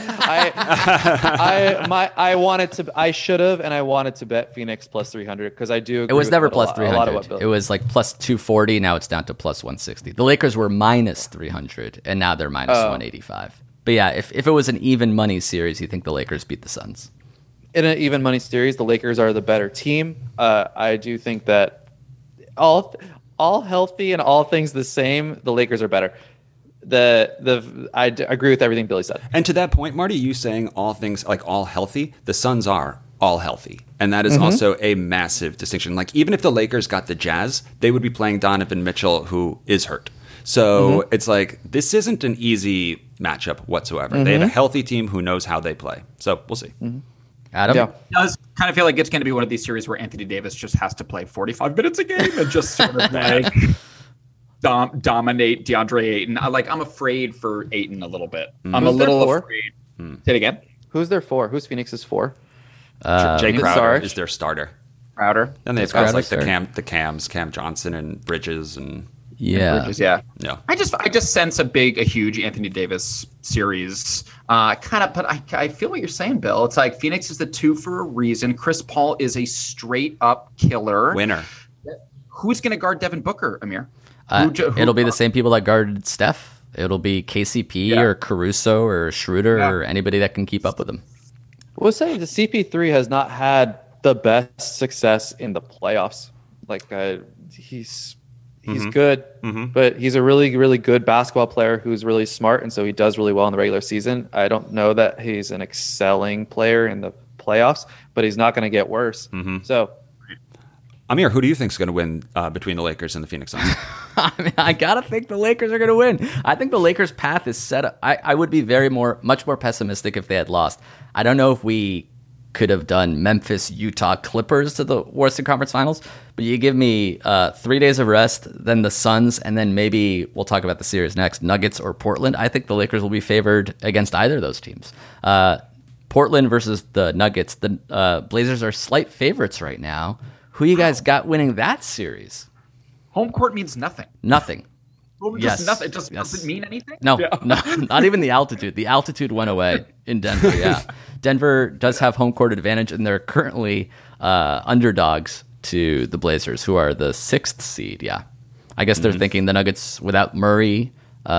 I wanted to. I should have, and I wanted to bet Phoenix plus 300 because I do. Agree it was with never a plus lot 300. It was like plus 240. Now it's down to plus 160. The Lakers were minus 300, and now they're minus 185. But yeah, if it was an even money series, you think the Lakers beat the Suns? In an even money series, the Lakers are the better team. I do think that all healthy and all things the same, the Lakers are better. I agree with everything Billy said. And to that point, Marty, you saying all things like all healthy, the Suns are all healthy. And that is also a massive distinction. Like even if the Lakers got the Jazz, they would be playing Donovan Mitchell, who is hurt. So it's like, this isn't an easy matchup whatsoever. They have a healthy team who knows how they play. So we'll see. Adam? Yeah. It does kind of feel like it's going to be one of these series where Anthony Davis just has to play 45 minutes a game and just sort of like dominate DeAndre Ayton. I'm afraid for Ayton a little bit. I'm a little afraid. Say it again. Who's their 4? Who's Phoenix's 4? Jay Crowder Sarge is their starter. Crowder. And they've got like the Cams, Cam Johnson and Bridges and Bridges, yeah. No. I just sense a huge Anthony Davis series. But I feel what you're saying, Bill. It's like Phoenix is the 2 for a reason. Chris Paul is a straight up killer. Winner. Who's going to guard Devin Booker, Amir? It'll be the same people that guarded Steph. It'll be KCP or Caruso or Schroeder or anybody that can keep up with him. We'll say the CP3 has not had the best success in the playoffs. He's good, but he's a really, really good basketball player who's really smart, and so he does really well in the regular season. I don't know that he's an excelling player in the playoffs, but he's not going to get worse. So, Amir, who do you think is going to win between the Lakers and the Phoenix Suns? I mean, I gotta think the Lakers are gonna win. I think the Lakers' path is set up. I would be much more pessimistic if they had lost. I don't know if we could have done Memphis, Utah, Clippers to the Western Conference Finals, but you give me 3 days of rest, then the Suns, and then maybe we'll talk about the series next, Nuggets or Portland. I think the Lakers will be favored against either of those teams. Portland versus the Nuggets. The Blazers are slight favorites right now. Who you guys got winning that series? Home court means nothing. Nothing. Just nothing. It just doesn't mean anything? No, not even the altitude. The altitude went away in Denver, yeah. Denver does have home court advantage, and they're currently underdogs to the Blazers, who are the 6th seed, yeah. I guess they're thinking the Nuggets without Murray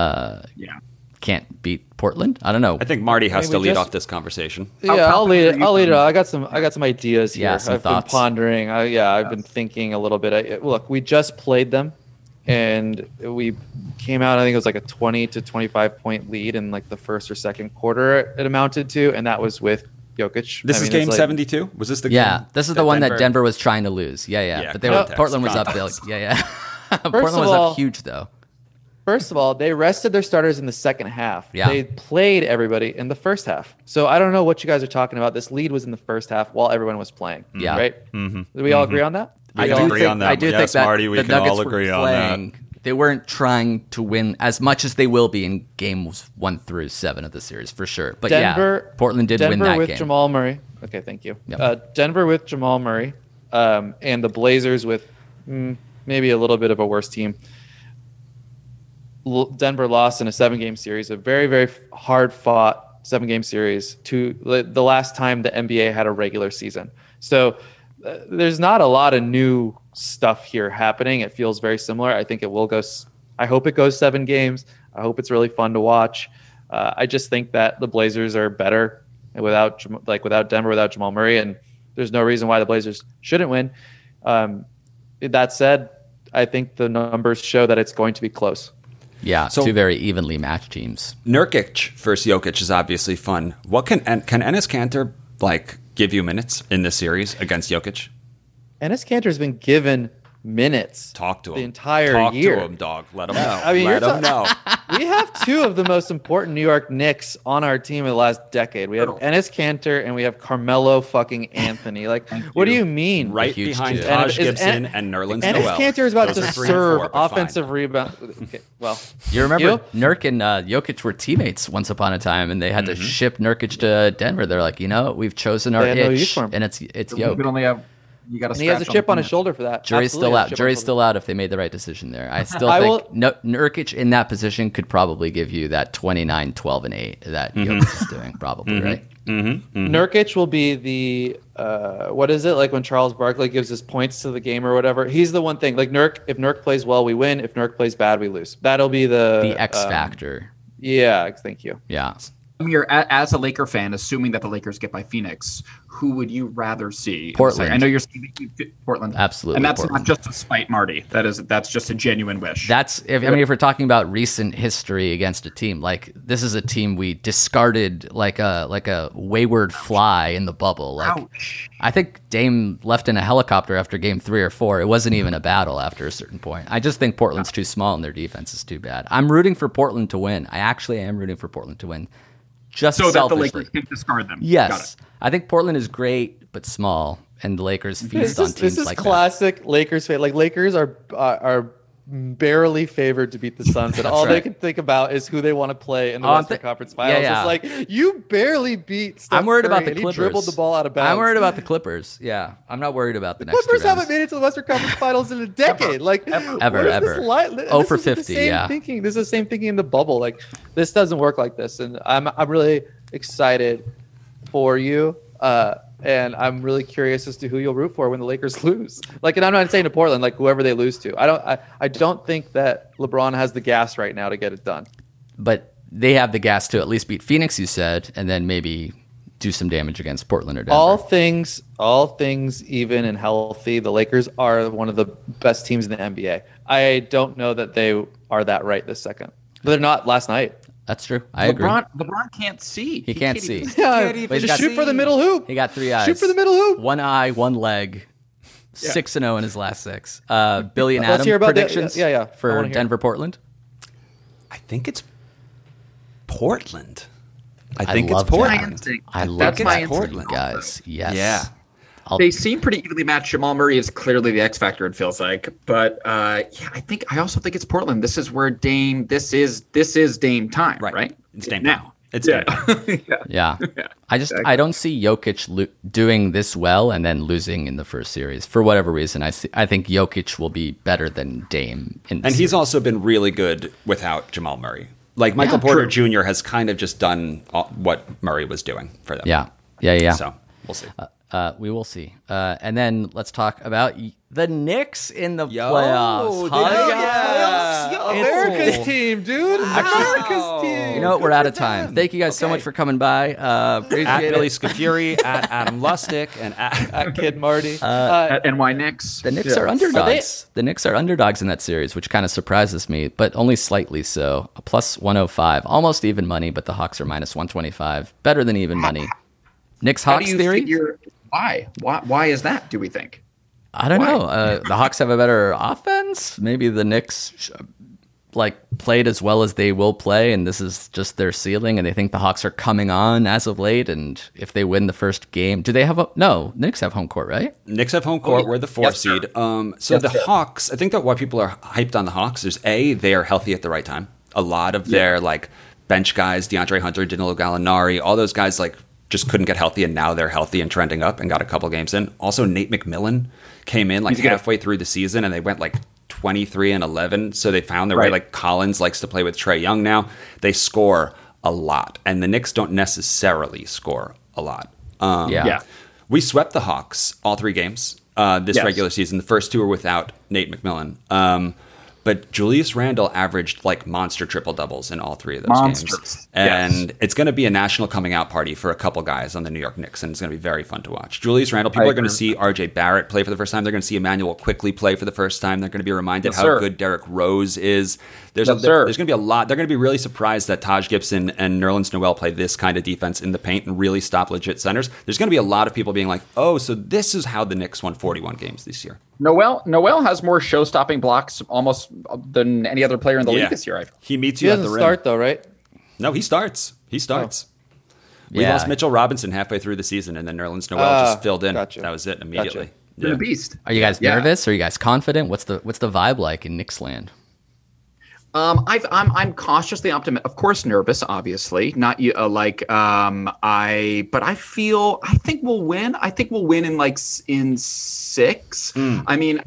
can't beat Portland. I don't know. I think Marty has to lead off this conversation. Yeah, I'll lead it. I'll lead it. I got some ideas here. Some I've thoughts. been pondering. I've been thinking a little bit. Look, we just played them, and we came out. I think it was like a 20 to 25 point lead in like the first or second quarter. It amounted to, and that was with Jokic. This is game 72. Was this the game? Yeah, this is the one that Denver was trying to lose. Yeah. But Portland was up. Yeah. Portland was up huge, though. First of all, they rested their starters in the second half. Yeah. They played everybody in the first half. So I don't know what you guys are talking about. This lead was in the first half while everyone was playing. Yeah. Right? Do we all agree on that? I do agree on that. I do Yes, think that Marty, we the can Nuggets all agree were on playing. They weren't trying to win as much as they will be in games 1 through 7 of the series, for sure. But Portland did win that Denver with game. Jamal Murray. Okay, thank you. Yep. Denver with Jamal Murray, and the Blazers with maybe a little bit of a worse team. Denver lost in a 7-game series, a very, very hard-fought 7-game series to the last time the NBA had a regular season. So there's not a lot of new stuff here happening. It feels very similar. I think it will go. I hope it goes 7 games. I hope it's really fun to watch. I just think that the Blazers are better without Denver, without Jamal Murray, and there's no reason why the Blazers shouldn't win. That said, I think the numbers show that it's going to be close. Yeah, so, 2 very evenly matched teams. Nurkic versus Jokic is obviously fun. What can Enes Kanter give you minutes in this series against Jokic? Enes Kanter has been given minutes. Talk to him the entire Talk year. to him, dog. Let him know. I mean, let him know. We have 2 of the most important New York Knicks on our team in the last decade. We have Enes Kanter and we have Carmelo fucking Anthony. What do you mean? Right behind Taj Gibson and Nerlens Noel. Enes Kanter is about to serve offensive rebound. Okay, well, you remember Nurk and Jokic were teammates once upon a time, and they had to ship Nurkic to Denver. They're like, we've chosen our itch, and it's Jokic. We only have. You got he has a chip on his shoulder for that. Jury's still out. Jury's still out if they made the right decision there. I still think Nurkic in that position could probably give you that 29, 12, and 8 that Jokic is doing, probably, right? Nurkic will be the what is it like when Charles Barkley gives his points to the game or whatever? He's the one thing. Like if Nurk plays well, we win. If Nurk plays bad, we lose. That'll be the X factor. Yeah, thank you. Yeah. As a Laker fan, assuming that the Lakers get by Phoenix, who would you rather see? Portland. I know you're saying Portland. Absolutely. And that's Portland. not just to spite Marty. That's just a genuine wish. If we're talking about recent history against a team, this is a team we discarded like a wayward fly in the bubble. Ouch. I think Dame left in a helicopter after game 3 or 4. It wasn't even a battle after a certain point. I just think Portland's too small and their defense is too bad. I'm rooting for Portland to win. I actually am rooting for Portland to win. Just so selfishly. That the Lakers can discard them. Yes. I think Portland is great, but small, and the Lakers feast on teams like that. This is classic Lakers fan. Lakers are barely favored to beat the Suns, and all they can think about is who they want to play in the Western Conference Finals. Yeah. It's like, you barely beat Steph I'm worried Curry, about the and Clippers. He dribbled the ball out of bounds. I'm worried about the Clippers. Yeah, I'm not worried about the next Clippers 2 rounds. haven't made it to the Western Conference Finals in a decade. Ever. 0 for 50, yeah. This is the same thinking in the bubble. This doesn't work like this, and I'm really excited for you. And I'm really curious as to who you'll root for when the Lakers lose. And I'm not saying to Portland, whoever they lose to. I don't think that LeBron has the gas right now to get it done. But they have the gas to at least beat Phoenix, you said, and then maybe do some damage against Portland or Denver. All things even and healthy, the Lakers are one of the best teams in the NBA. I don't know that they are that right this second. But they're not last night. That's true. I agree. LeBron can't see. He can't see. Just shoot for the middle hoop. He got 3 eyes. Shoot for the middle hoop. 1 eye, 1 leg. 6-0 in his last 6. Billy and Adam hear about predictions for Denver, Portland. I think it's Portland. I think it's Portland. I love my Portland, guys. Yes. Yeah. They seem pretty evenly matched. Jamal Murray is clearly the X factor, it feels like. But I also think it's Portland. This is where Dame. This is Dame time, right? It's Dame now. It's Dame. Yeah. I don't see Jokic doing this well and then losing in the first series for whatever reason. I think Jokic will be better than Dame in this series. He's also been really good without Jamal Murray. Michael Porter Jr. has kind of just done what Murray was doing for them. Yeah. So we'll see. We will see. And then let's talk about the Knicks in the playoffs. America's team, dude. America's team. You know what? We're out of time. Thank you guys so much for coming by. At Billy Scafuri, at Adam Lustig, and at Kid Marty. At NY Knicks. The Knicks are underdogs. The Knicks are underdogs in that series, which kind of surprises me, but only slightly so. A plus 105. Almost even money, but the Hawks are minus 125. Better than even money. Knicks Hawks theory? Why is that, do we think? I don't know. The Hawks have a better offense. Maybe the Knicks played as well as they will play, and this is just their ceiling, and they think the Hawks are coming on as of late, and if they win the first game, do they have Knicks have home court, right? Knicks have home court. We're the 4 seed. The Hawks, I think that why people are hyped on the Hawks is they are healthy at the right time. A lot of their bench guys, DeAndre Hunter, Danilo Gallinari, all those guys just couldn't get healthy, and now they're healthy and trending up and got a couple games in. Also, Nate McMillan came in halfway through the season, and they went 23-11, so they found their way. Collins likes to play with Trae Young now. They score a lot, and the Knicks don't necessarily score a lot. We swept the Hawks all 3 games this regular season. The first 2 were without Nate McMillan. But Julius Randle averaged monster triple doubles in all 3 of those games. And it's going to be a national coming out party for a couple guys on the New York Knicks, and it's going to be very fun to watch. Julius Randle, people are going to see RJ Barrett play for the first time. They're going to see Emmanuel Quickly play for the first time. They're going to be reminded how good Derrick Rose is. There's going to be a lot. They're going to be really surprised that Taj Gibson and Nerlens Noel play this kind of defense in the paint and really stop legit centers. There's going to be a lot of people being like, oh, so this is how the Knicks won 41 games this year. Noel has more show-stopping blocks almost than any other player in the league this year. He meets you at the rim. He doesn't start though, right? No, he starts. We lost Mitchell Robinson halfway through the season, and then Nerlens Noel just filled in. Gotcha. That was it immediately. Gotcha. You're a beast. Are you guys nervous? Are you guys confident? What's the vibe like in Knicks land? I'm cautiously optimistic. Of course, nervous. Obviously, not you. But I think we'll win. I think we'll win in 6. I mean,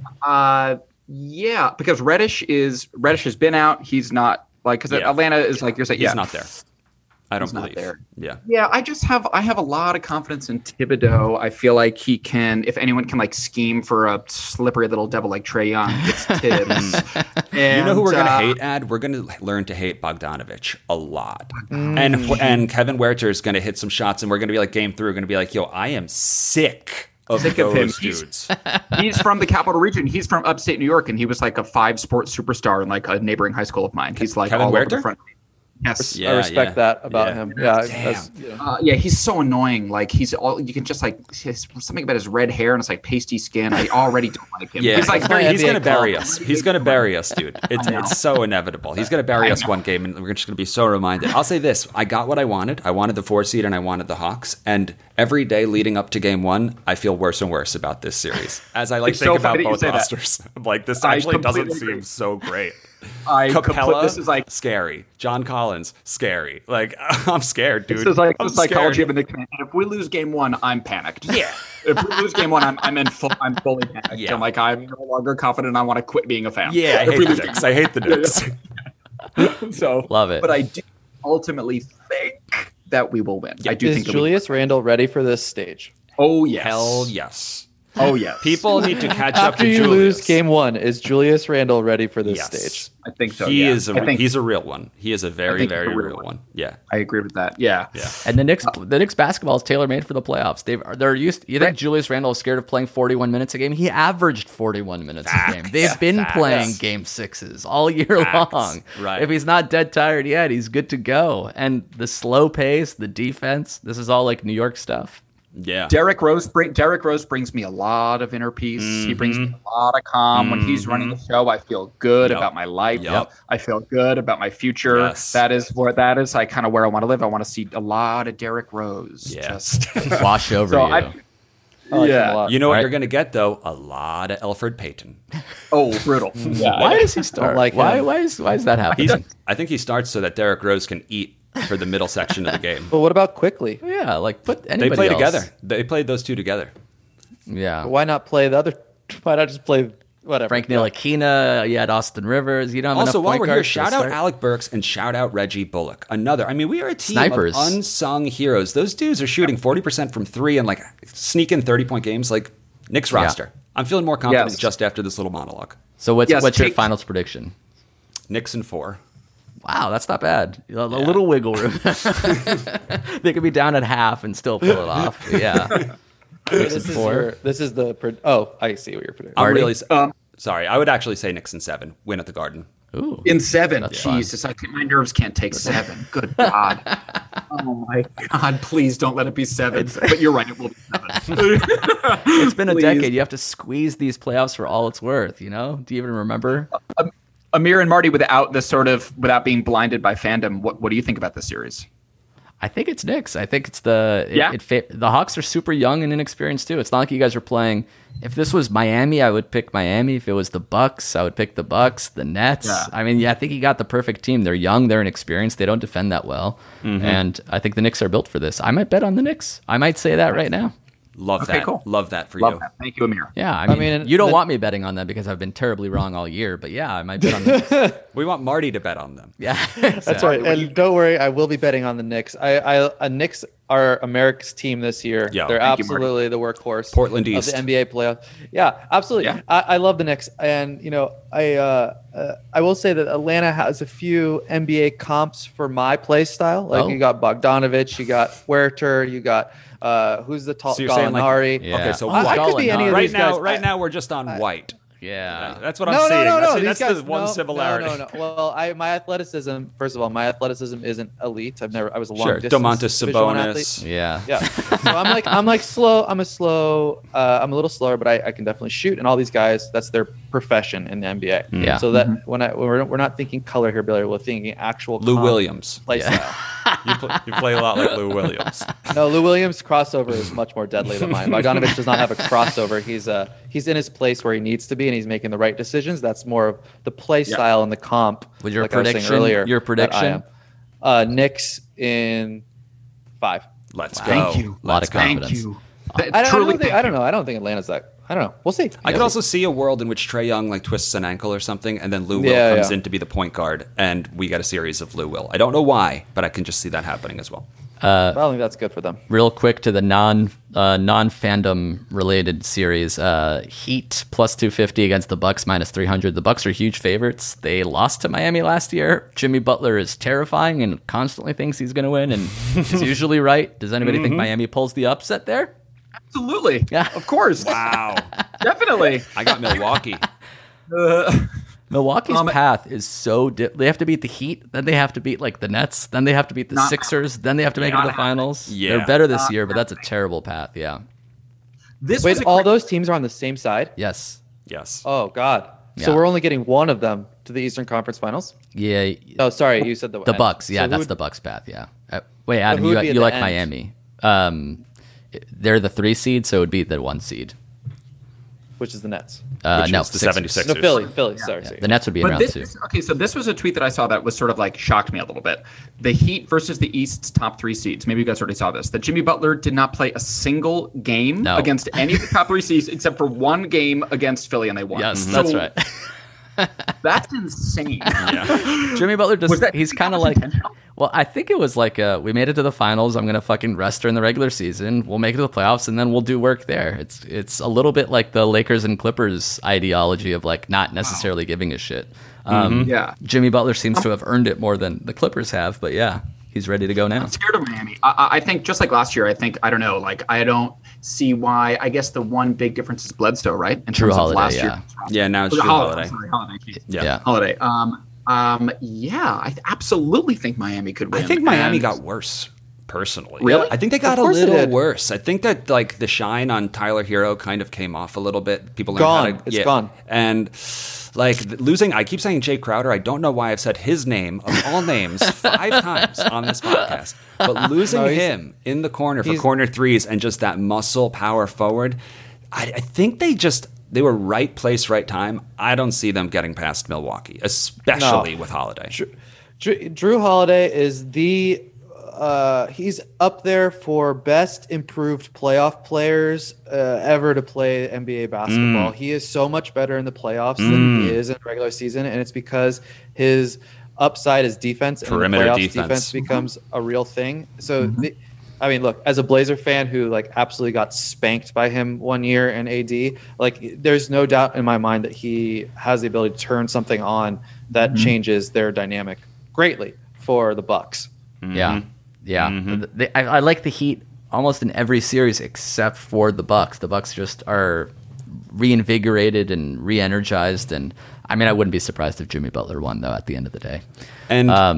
because Reddish has been out. He's not because Atlanta is you're saying. He's not there. I don't believe. Not there. Yeah. Yeah. I have a lot of confidence in Thibodeau. I feel like he can, if anyone can scheme for a slippery little devil like Trae Young, it's Tibbs. And, you know who we're going to hate, Ad? We're going to learn to hate Bogdanovich a lot. And Kevin Huerter is going to hit some shots, and we're going to be game 3. We're going to be yo, I am sick of those dudes. He's from the Capital Region. He's from upstate New York, and he was a 5 sports superstar in a neighboring high school of mine. He's Kevin all Huerter? over the front. Yes, I respect that about him. Yeah, he's so annoying. He's all you can just something about his red hair and it's pasty skin. I already don't like him. Yeah, he's going to bury us. He's going to bury us, dude. It's so inevitable. He's going to bury us one game, and we're just going to be so reminded. I'll say this: I got what I wanted. I wanted the 4 seed, and I wanted the Hawks. And every day leading up to Game 1, I feel worse and worse about this series as I think about both rosters. This actually doesn't seem so great. Capella, this is scary. John Collins, scary. I'm scared, dude. This is the psychology of a Knicks fan. If we lose Game 1, I'm panicked. Yeah. If we lose Game 1, I'm fully panicked. Yeah. I'm no longer confident. I want to quit being a fan. Yeah, I hate the Knicks. So love it. But I do ultimately think that we will win. I do think. Is Julius Randle ready for this stage? Oh yes. Hell yes. Oh yeah. People need to catch up to Julius. After you lose Game 1, is Julius Randle ready for this stage? I think so. He's a real one. He is a very, very real one. Yeah. I agree with that. Yeah. And the Knicks basketball is tailor-made for the playoffs. They're used. You think Julius Randle is scared of playing 41 minutes a game? He averaged 41 minutes a game. They've been playing Game 6s all year long. Right. If he's not dead tired yet, he's good to go. And the slow pace, the defense, this is all New York stuff. Yeah, Derrick Rose brings me a lot of inner peace. Mm-hmm. He brings me a lot of calm. When he's running the show, I feel good about my life. I feel good about my future. Yes. That is where kind of where I want to live. I want to see a lot of Derrick Rose just wash over you. You know what you're going to get though? A lot of Elfrid Payton. Oh, brutal. Why does he start? Why is that happening? I think he starts so that Derrick Rose can eat for the middle section of the game. But what about Quickly? Yeah, put anybody They play else. together. They played those two together. Yeah. But why not play the other? Why not just play whatever? Frank Ntilikina, you had Austin Rivers. You don't have also, enough while point we're here, guards shout out Alec Burks and shout out Reggie Bullock. We are a team of unsung heroes. Those dudes are shooting 40% from 3 and sneak in 30-point games Knicks roster. I'm feeling more confident just after this little monologue. So what's your finals prediction? Knicks in 4. Wow, that's not bad. A little wiggle room. They could be down at half and still pull it off. Yeah. This is the. I see what you're predicting. I'm really sorry. I would actually say Knicks in 7. Win at the Garden. Ooh, in 7. Jesus, my nerves can't take 7. Good God. Oh my God! Please don't let it be 7. But you're right; it will be 7. It's been a decade. You have to squeeze these playoffs for all it's worth. Do you even remember? Amir and Marty, without being blinded by fandom, what do you think about this series? I think it's Knicks. I think it's the Hawks are super young and inexperienced too. It's not like you guys are playing. If this was Miami, I would pick Miami. If it was the Bucks, I would pick the Bucks. The Nets. Yeah. I think you got the perfect team. They're young. They're inexperienced. They don't defend that well. Mm-hmm. And I think the Knicks are built for this. I might bet on the Knicks. I might say that right now. Love that. Cool. Love that for you. That. Thank you, Amir. Yeah, I mean you don't want me betting on them because I've been terribly wrong all year. But yeah, I might bet on them. We want Marty to bet on them. Yeah, exactly. That's right. And don't worry, I will be betting on the Knicks. Knicks are America's team this year. Yeah, they're absolutely the workhorse. Portland East of the NBA playoff. Yeah, absolutely. Yeah. I love the Knicks, and I will say that Atlanta has a few NBA comps for my play style. Like you got Bogdanovich, you got Huerter, you got. Who's the tall Gallinari? Okay, so I could be any of these guys. Right now, we're just on White. Yeah, that's what I'm saying. No. That's the one similarity. No. Well, my athleticism. First of all, my athleticism isn't elite. I was a long distance Domantas Sabonis. Yeah. So I'm like slow. I'm a little slower, but I can definitely shoot. And all these guys, that's their profession in the NBA. Yeah. So that when we're not thinking color here, Billy, we're thinking actual Lou Williams play style. You play a lot like Lou Williams. No, Lou Williams' crossover is much more deadly than mine. Bogdanovich does not have a crossover. He's in his place where he needs to be, and he's making the right decisions. That's more of the play style and the comp. With your prediction earlier? Your prediction? Knicks in 5. Let's go. Thank you. A lot of confidence. Thank you. I don't know. I don't think Atlanta's that. I don't know. We'll see. I could also see a world in which Trae Young twists an ankle or something, and then Lou Will comes in to be the point guard, and we get a series of Lou Will. I don't know why, but I can just see that happening as well. I think that's good for them. Real quick to the non-fandom related series, Heat plus 250 against the Bucks minus 300. The Bucks are huge favorites. They lost to Miami last year. Jimmy Butler is terrifying and constantly thinks he's going to win, and is usually right. Does anybody think Miami pulls the upset there? Absolutely. Yeah. Of course. Wow. Definitely. I got Milwaukee. Milwaukee's path is so they have to beat the Heat, then they have to beat the Nets, then they have to beat the Sixers, then they have to make it to the finals. Yeah. They're better this year, but that's a terrible path. Yeah. Those teams are on the same side? Yes. Oh God. Yeah. So we're only getting one of them to the Eastern Conference Finals? Yeah. Oh, sorry, you said the Bucks. Yeah, that's the Bucks path. Yeah. Wait, Adam, you like Miami? They're the 3 seed, so it would be the 1 seed. Which is the Nets. No, the 76ers. No, Philly. Sorry. The Nets would be in round 2. Okay, so this was a tweet that I saw that was sort of shocked me a little bit. The Heat versus the East's top 3 seeds. Maybe you guys already saw this. That Jimmy Butler did not play a single game against any of the top 3 seeds except for 1 game against Philly, and they won. Yes, that's right. That's insane. Yeah. Jimmy Butler he's kind of like, well, I think it was we made it to the finals. I'm going to fucking rest during the regular season. We'll make it to the playoffs, and then we'll do work there. It's a little bit like the Lakers and Clippers ideology of not necessarily giving a shit. Jimmy Butler seems to have earned it more than the Clippers have, but yeah, he's ready to go now. I'm scared of Miami. I think just like last year, I don't know, I don't see why. I guess the one big difference is Bledsoe, right? In Drew terms Holiday, of last year. Yeah, now it's Drew Holiday. Holiday. Yeah. Holiday. I absolutely think Miami could win. I think Miami got worse, personally. Really? I think they got a little worse. I think that the shine on Tyler Hero kind of came off a little bit. People learned It's gone. And losing, I keep saying Jay Crowder. I don't know why I've said his name of all names 5 times on this podcast. But losing him in the corner for corner threes and just that muscle power forward, I think they were right place, right time. I don't see them getting past Milwaukee, especially with Holiday. Drew Holiday is he's up there for best improved playoff players ever to play NBA basketball. He is so much better in the playoffs than he is in the regular season, and it's because his upside is defense, perimeter and the playoffs defense becomes a real thing. So, look, as a Blazer fan who absolutely got spanked by him one year in AD, there's no doubt in my mind that he has the ability to turn something on that changes their dynamic greatly for the Bucks. Yeah. I like the Heat almost in every series except for the Bucks. The Bucks just are reinvigorated and re-energized, and I wouldn't be surprised if Jimmy Butler won though at the end of the day. And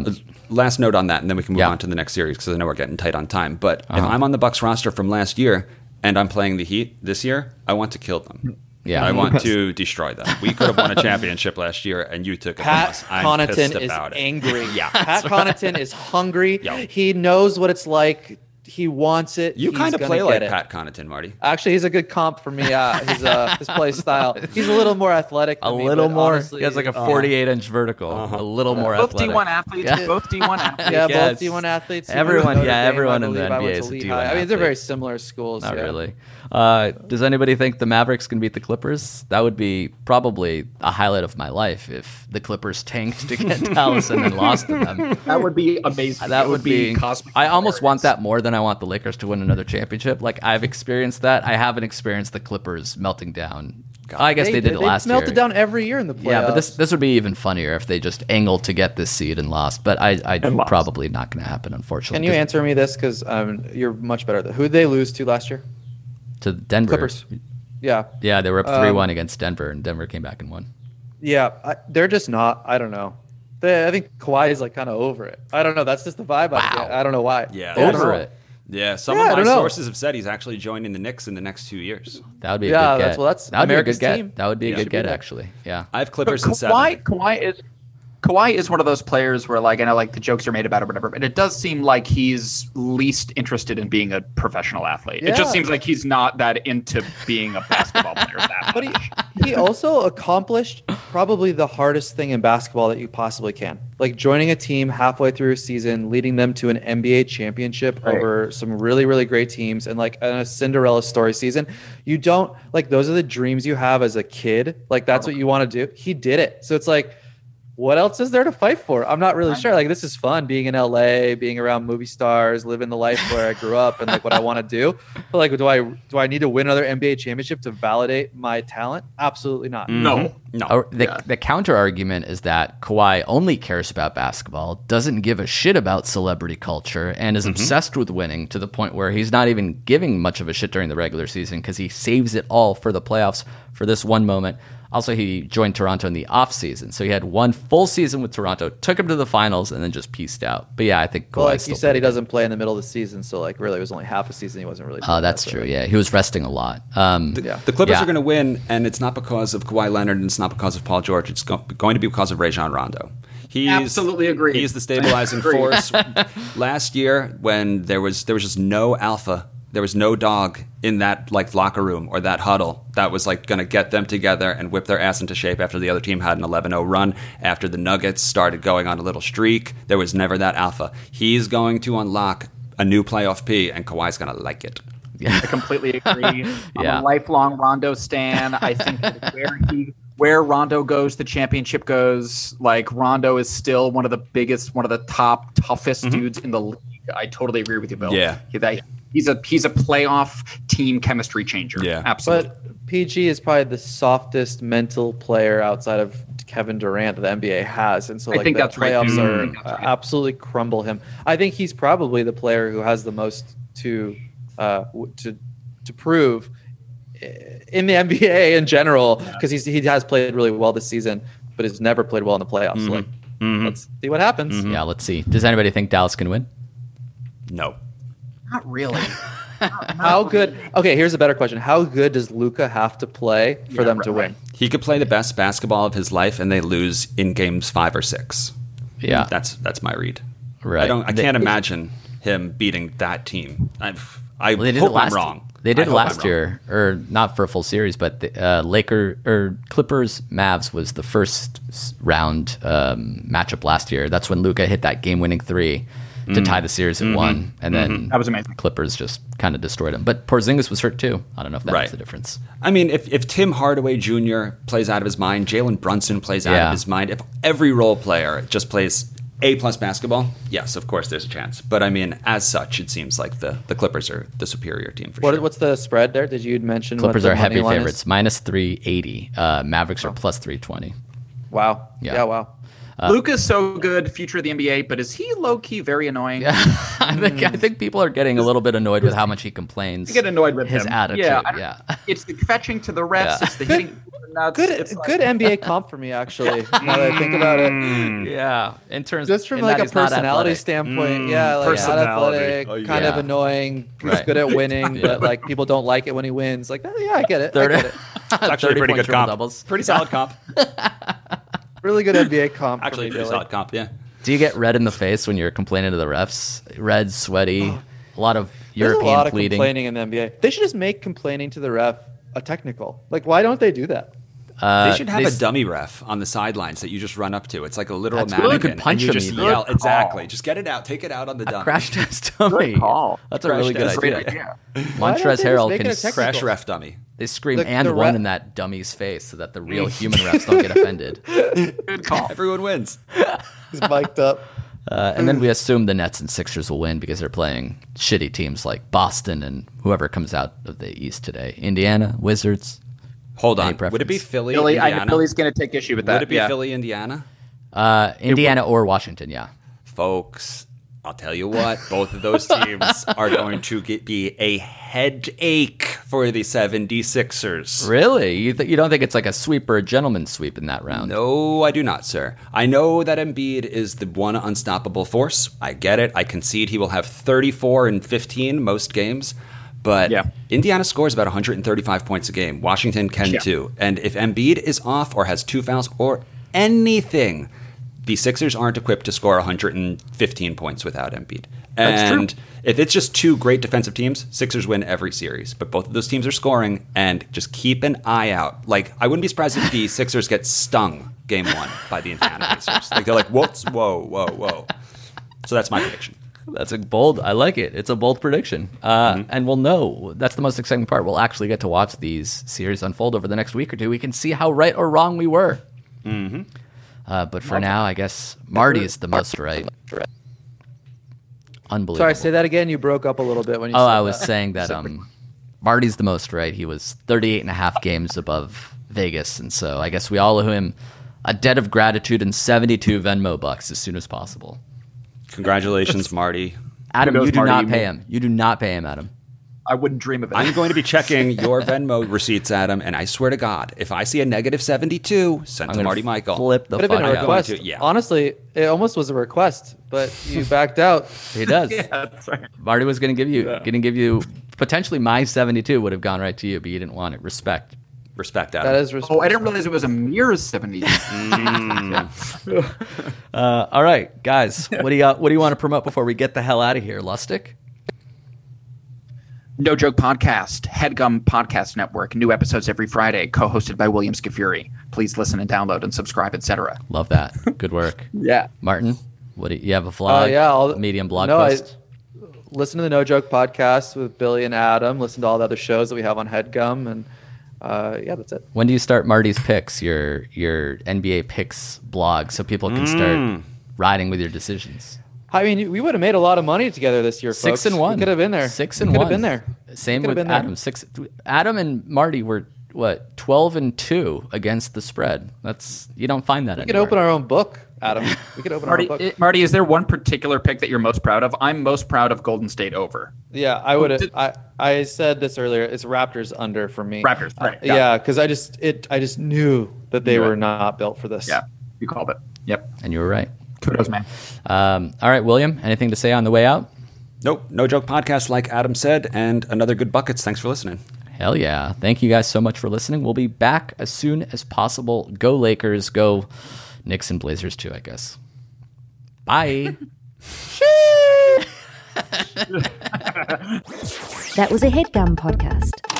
last note on that, and then we can move Yeah. on to the next series because I know we're getting tight on time. But if I'm on the Bucks roster from last year and I'm playing the Heat this year, I want to kill them. Yeah. I want to destroy them. We could have won a championship last year, and you took it from Pat us. I'm Connaughton pissed is about it. angry. Yeah. Pat Connaughton is hungry. Yep. He knows what it's like. He wants it. You He's kind of gonna play like get it. Pat Connaughton, Marty. Actually, he's a good comp for me. His play style. He's a little more athletic. A Than me, little but more. honestly, He has like a 48-inch vertical. A little more Both athletic. D1 athletes. Yeah. Both D1 athletes. Yeah, Yes. both D1 athletes. Everyone- Notre yeah, Dame, everyone I in the believe. I went NBA to is a Lehigh. D1 I mean, they're athlete. very similar schools. Not yeah. really. Does anybody think the Mavericks can beat the Clippers? That would be probably a highlight of my life if the Clippers tanked to get Dallas and then lost to them. That would be amazing. That would be cosmic. I almost want hilarious. that more than I want the Lakers to win another championship. Like I've experienced that. I haven't experienced the Clippers melting down. I guess they did it last year. melted down every year in the playoffs. Yeah, but this would be even funnier if they just angled to get this seed and lost. But I lost. probably not going to happen, unfortunately. Can you answer me this? Because you're much better. Who did they lose to last year? to Denver? Clippers. Yeah. Yeah, they were up 3-1 against Denver, and Denver came back and won. Yeah, they're just not. I don't know. I think Kawhi is like kind of over it. I don't know. That's just the vibe I get. I don't know why. Yeah, Over it. Yeah, some Yeah, I of my don't know. sources have said he's actually joining the Knicks in the next 2 years. That would be a Yeah, good get. that's that would be a America's good get. team. That would be a Yeah. good Should be get, there. actually. Yeah. I have Clippers in 7. Kawhi is one of those players where, like, I know, like, the jokes are made about it or whatever, but it does seem like he's least interested in being a professional athlete. It Yeah. just seems like he's not that into being a basketball player that But much. he also accomplished probably the hardest thing in basketball that you possibly can. Like joining a team halfway through a season, leading them to an NBA championship over some really, really great teams and like a Cinderella story season. You don't like those are the dreams you have as a kid. Like that's what you want to do. He did it. So it's like, what else is there to fight for? I'm not really sure. Like this is fun being in LA, being around movie stars, living the life where I grew up and like what I want to do. But like, do I need to win another NBA championship to validate my talent? Absolutely not. No. The counter argument is that Kawhi only cares about basketball, doesn't give a shit about celebrity culture, and is obsessed with winning to the point where he's not even giving much of a shit during the regular season because he saves it all for the playoffs for this one moment. Also, he joined Toronto in the offseason, so he had one full season with Toronto, took him to the finals, and then just pieced out. But yeah, I think Kawhi. Well, like you said, he doesn't play in the middle of the season, so like really it was only half a season. He wasn't really. Oh, that's true. Yeah, he was resting a lot. The Clippers are going to win, and it's not because of Kawhi Leonard, and it's not because of Paul George. It's going to be because of Rajon Rondo. Absolutely agree. He's the stabilizing force. Last year, when there was just no alpha, there was no dog in that like locker room or that huddle that was like going to get them together and whip their ass into shape after the other team had an 11-0 run. After the Nuggets started going on a little streak, there was never that alpha. He's going to unlock a new playoff P, and Kawhi's going to like it. I completely agree. Yeah. I'm a lifelong Rondo stan. I think that where Rondo goes, the championship goes. Like Rondo is still one of the biggest, one of the top, toughest dudes in the league. I totally agree with you, Bill. Yeah. He's a playoff team chemistry changer. Yeah. Absolutely. But PG is probably the softest mental player outside of Kevin Durant that the NBA has, and so I like think the that's right, playoffs too. are I think that's right. absolutely crumble him. I think he's probably the player who has the most to prove in the NBA in general because he has played really well this season, but has never played well in the playoffs. So like, let's see what happens. Yeah, let's see. Does anybody think Dallas can win? No. Not really. How good? Okay, here's a better question. How good does Luka have to play for them to win? He could play the best basketball of his life, and they lose in games 5 or 6. Yeah. That's my read. Right. I can't imagine him beating that team. I Well, they did hope it last, I'm wrong. They did I it hope I'm last wrong. year, or not for a full series, but the Clippers Mavs was the first round matchup last year. That's when Luka hit that game-winning 3 to tie the series at 1, and then That was amazing. Clippers just kind of destroyed him. But Porzingis was hurt too. I don't know if that Right. makes a difference. I mean, if Tim Hardaway Jr. plays out of his mind, Jalen Brunson plays out Yeah. of his mind, if every role player just plays A-plus basketball, yes, of course there's a chance. But I mean, as such, it seems like the Clippers are the superior team for sure. What's the spread there? Did you mention Clippers what the are heavy money line favorites, is? minus 380. Mavericks are plus 320. Wow. Yeah. Yeah. Wow. Luka's so good, future of the NBA, but is he low-key very annoying? Yeah, I think people are getting a little bit annoyed with how much he complains. I get annoyed with his him. attitude. Yeah, Yeah. It's the fetching to the refs. Yeah. It's the hitting Now Good NBA comp for me, actually. Now that I think about it, Yeah, in terms just from in like that a he's not personality athletic. standpoint, yeah, like not Personality. athletic, Oh, kind of yeah. annoying. He's Right. good at winning, but like people don't like it when he wins. Like, yeah, I get it. I get it. It's actually a pretty good comp. Doubles. Pretty solid comp. Really good NBA comp. for Actually, me, pretty Billy. solid comp, yeah. Do you get red in the face when you're complaining to the refs? Red, sweaty, a lot of There's European a lot of pleading. complaining in the NBA. They should just make complaining to the ref a technical. Like, why don't they do that? They should have a dummy ref on the sidelines that you just run up to. It's like a literal That's good. You mannequin. could punch and you him just even. yell. Good Exactly. call. Just get it out. Take it out on the dummy. Crash test dummy. Good call. That's a Crash really good test. idea. Great idea. Why don't Montrez they just Harrell make can it a technical? Crash ref dummy. they scream The- and the one ref- in that dummy's face so that the real human refs don't get offended. Good call. Everyone wins. He's mic'd up. And then we assume the Nets and Sixers will win because they're playing shitty teams like Boston and whoever comes out of the East today. Indiana, Wizards. Hold Any on. Would it preference? be Philly, Billy, I Indiana? know Billy's going to take issue with that. Would it be yeah. Philly, Indiana? Indiana or Washington, yeah. Folks, I'll tell you what. Both of those teams are going to be a headache for the 76ers. Really? You don't think it's like a sweep or a gentleman's sweep in that round? No, I do not, sir. I know that Embiid is the one unstoppable force. I get it. I concede he will have 34 and 15 most games. But Yeah. Indiana scores about 135 points a game. Washington can too. And if Embiid is off or has 2 fouls or anything, the Sixers aren't equipped to score 115 points without Embiid. That's And true. if it's just 2 great defensive teams, Sixers win every series. But both of those teams are scoring, and just keep an eye out. Like, I wouldn't be surprised if the Sixers get stung game 1 by the Indiana Pacers. Like, they're like, whoa. So that's my prediction. That's a bold. I like it. It's a bold prediction. And we'll know. That's the most exciting part. We'll actually get to watch these series unfold over the next week or two. We can see how right or wrong we were. Mm-hmm. But for now, I guess Marty is the most right. Unbelievable. Sorry, say that again. You broke up a little bit when you said I was that. saying that Marty's the most right. He was 38 and a half games above Vegas. And so I guess we all owe him a debt of gratitude and 72 Venmo bucks as soon as possible. Congratulations, Marty. Adam, Kudos, you do Marty. not pay him. You do not pay him, Adam. I wouldn't dream of it. I'm going to be checking your Venmo receipts, Adam, and I swear to God, if I see a negative 72, sent I'm to gonna Marty Michael. flip the Could have fuck been a out. request. Going to, yeah. Honestly, it almost was a request, but you backed out. He does. yeah, that's right. Marty was going to give you potentially my 72 would have gone right to you, but you didn't want it. Respect. Respect, Adam. That is Oh, I didn't realize it was a mere 70. All right, guys, what do you want to promote before we get the hell out of here, Lustig? No Joke Podcast, Headgum Podcast Network. New episodes every Friday, co-hosted by William Scafuri. Please listen and download and subscribe, etc. Love that. Good work, Yeah. Martin. What do you have a vlog? yeah, Medium blog no, post. Listen to the No Joke Podcast with Billy and Adam. Listen to all the other shows that we have on HeadGum, and yeah, that's it. When do you start Marty's picks? Your NBA picks blog, so people can start riding with your decisions. I mean, we would have made a lot of money together this year, folks. 6-1. We could have been there. 6-1. We could have been there. Same We could with have been there. Adam. Adam and Marty were what 12-2 against the spread. You don't find that. We could open our own book, Adam. We could open our own Marty, book. Marty, is there one particular pick that you're most proud of? I'm most proud of Golden State over. Yeah, I would have. I said this earlier. It's Raptors under for me. Raptors, right. Yeah, because I just knew that they Right. were not built for this. Yeah, you called it. Yep. And you were right. Kudos, man. All right, William. Anything to say on the way out? Nope. No Joke Podcast, like Adam said, and another good buckets. Thanks for listening. Hell yeah. Thank you guys so much for listening. We'll be back as soon as possible. Go Lakers. Go Knicks and Blazers too, I guess. Bye. That was a HeadGum podcast.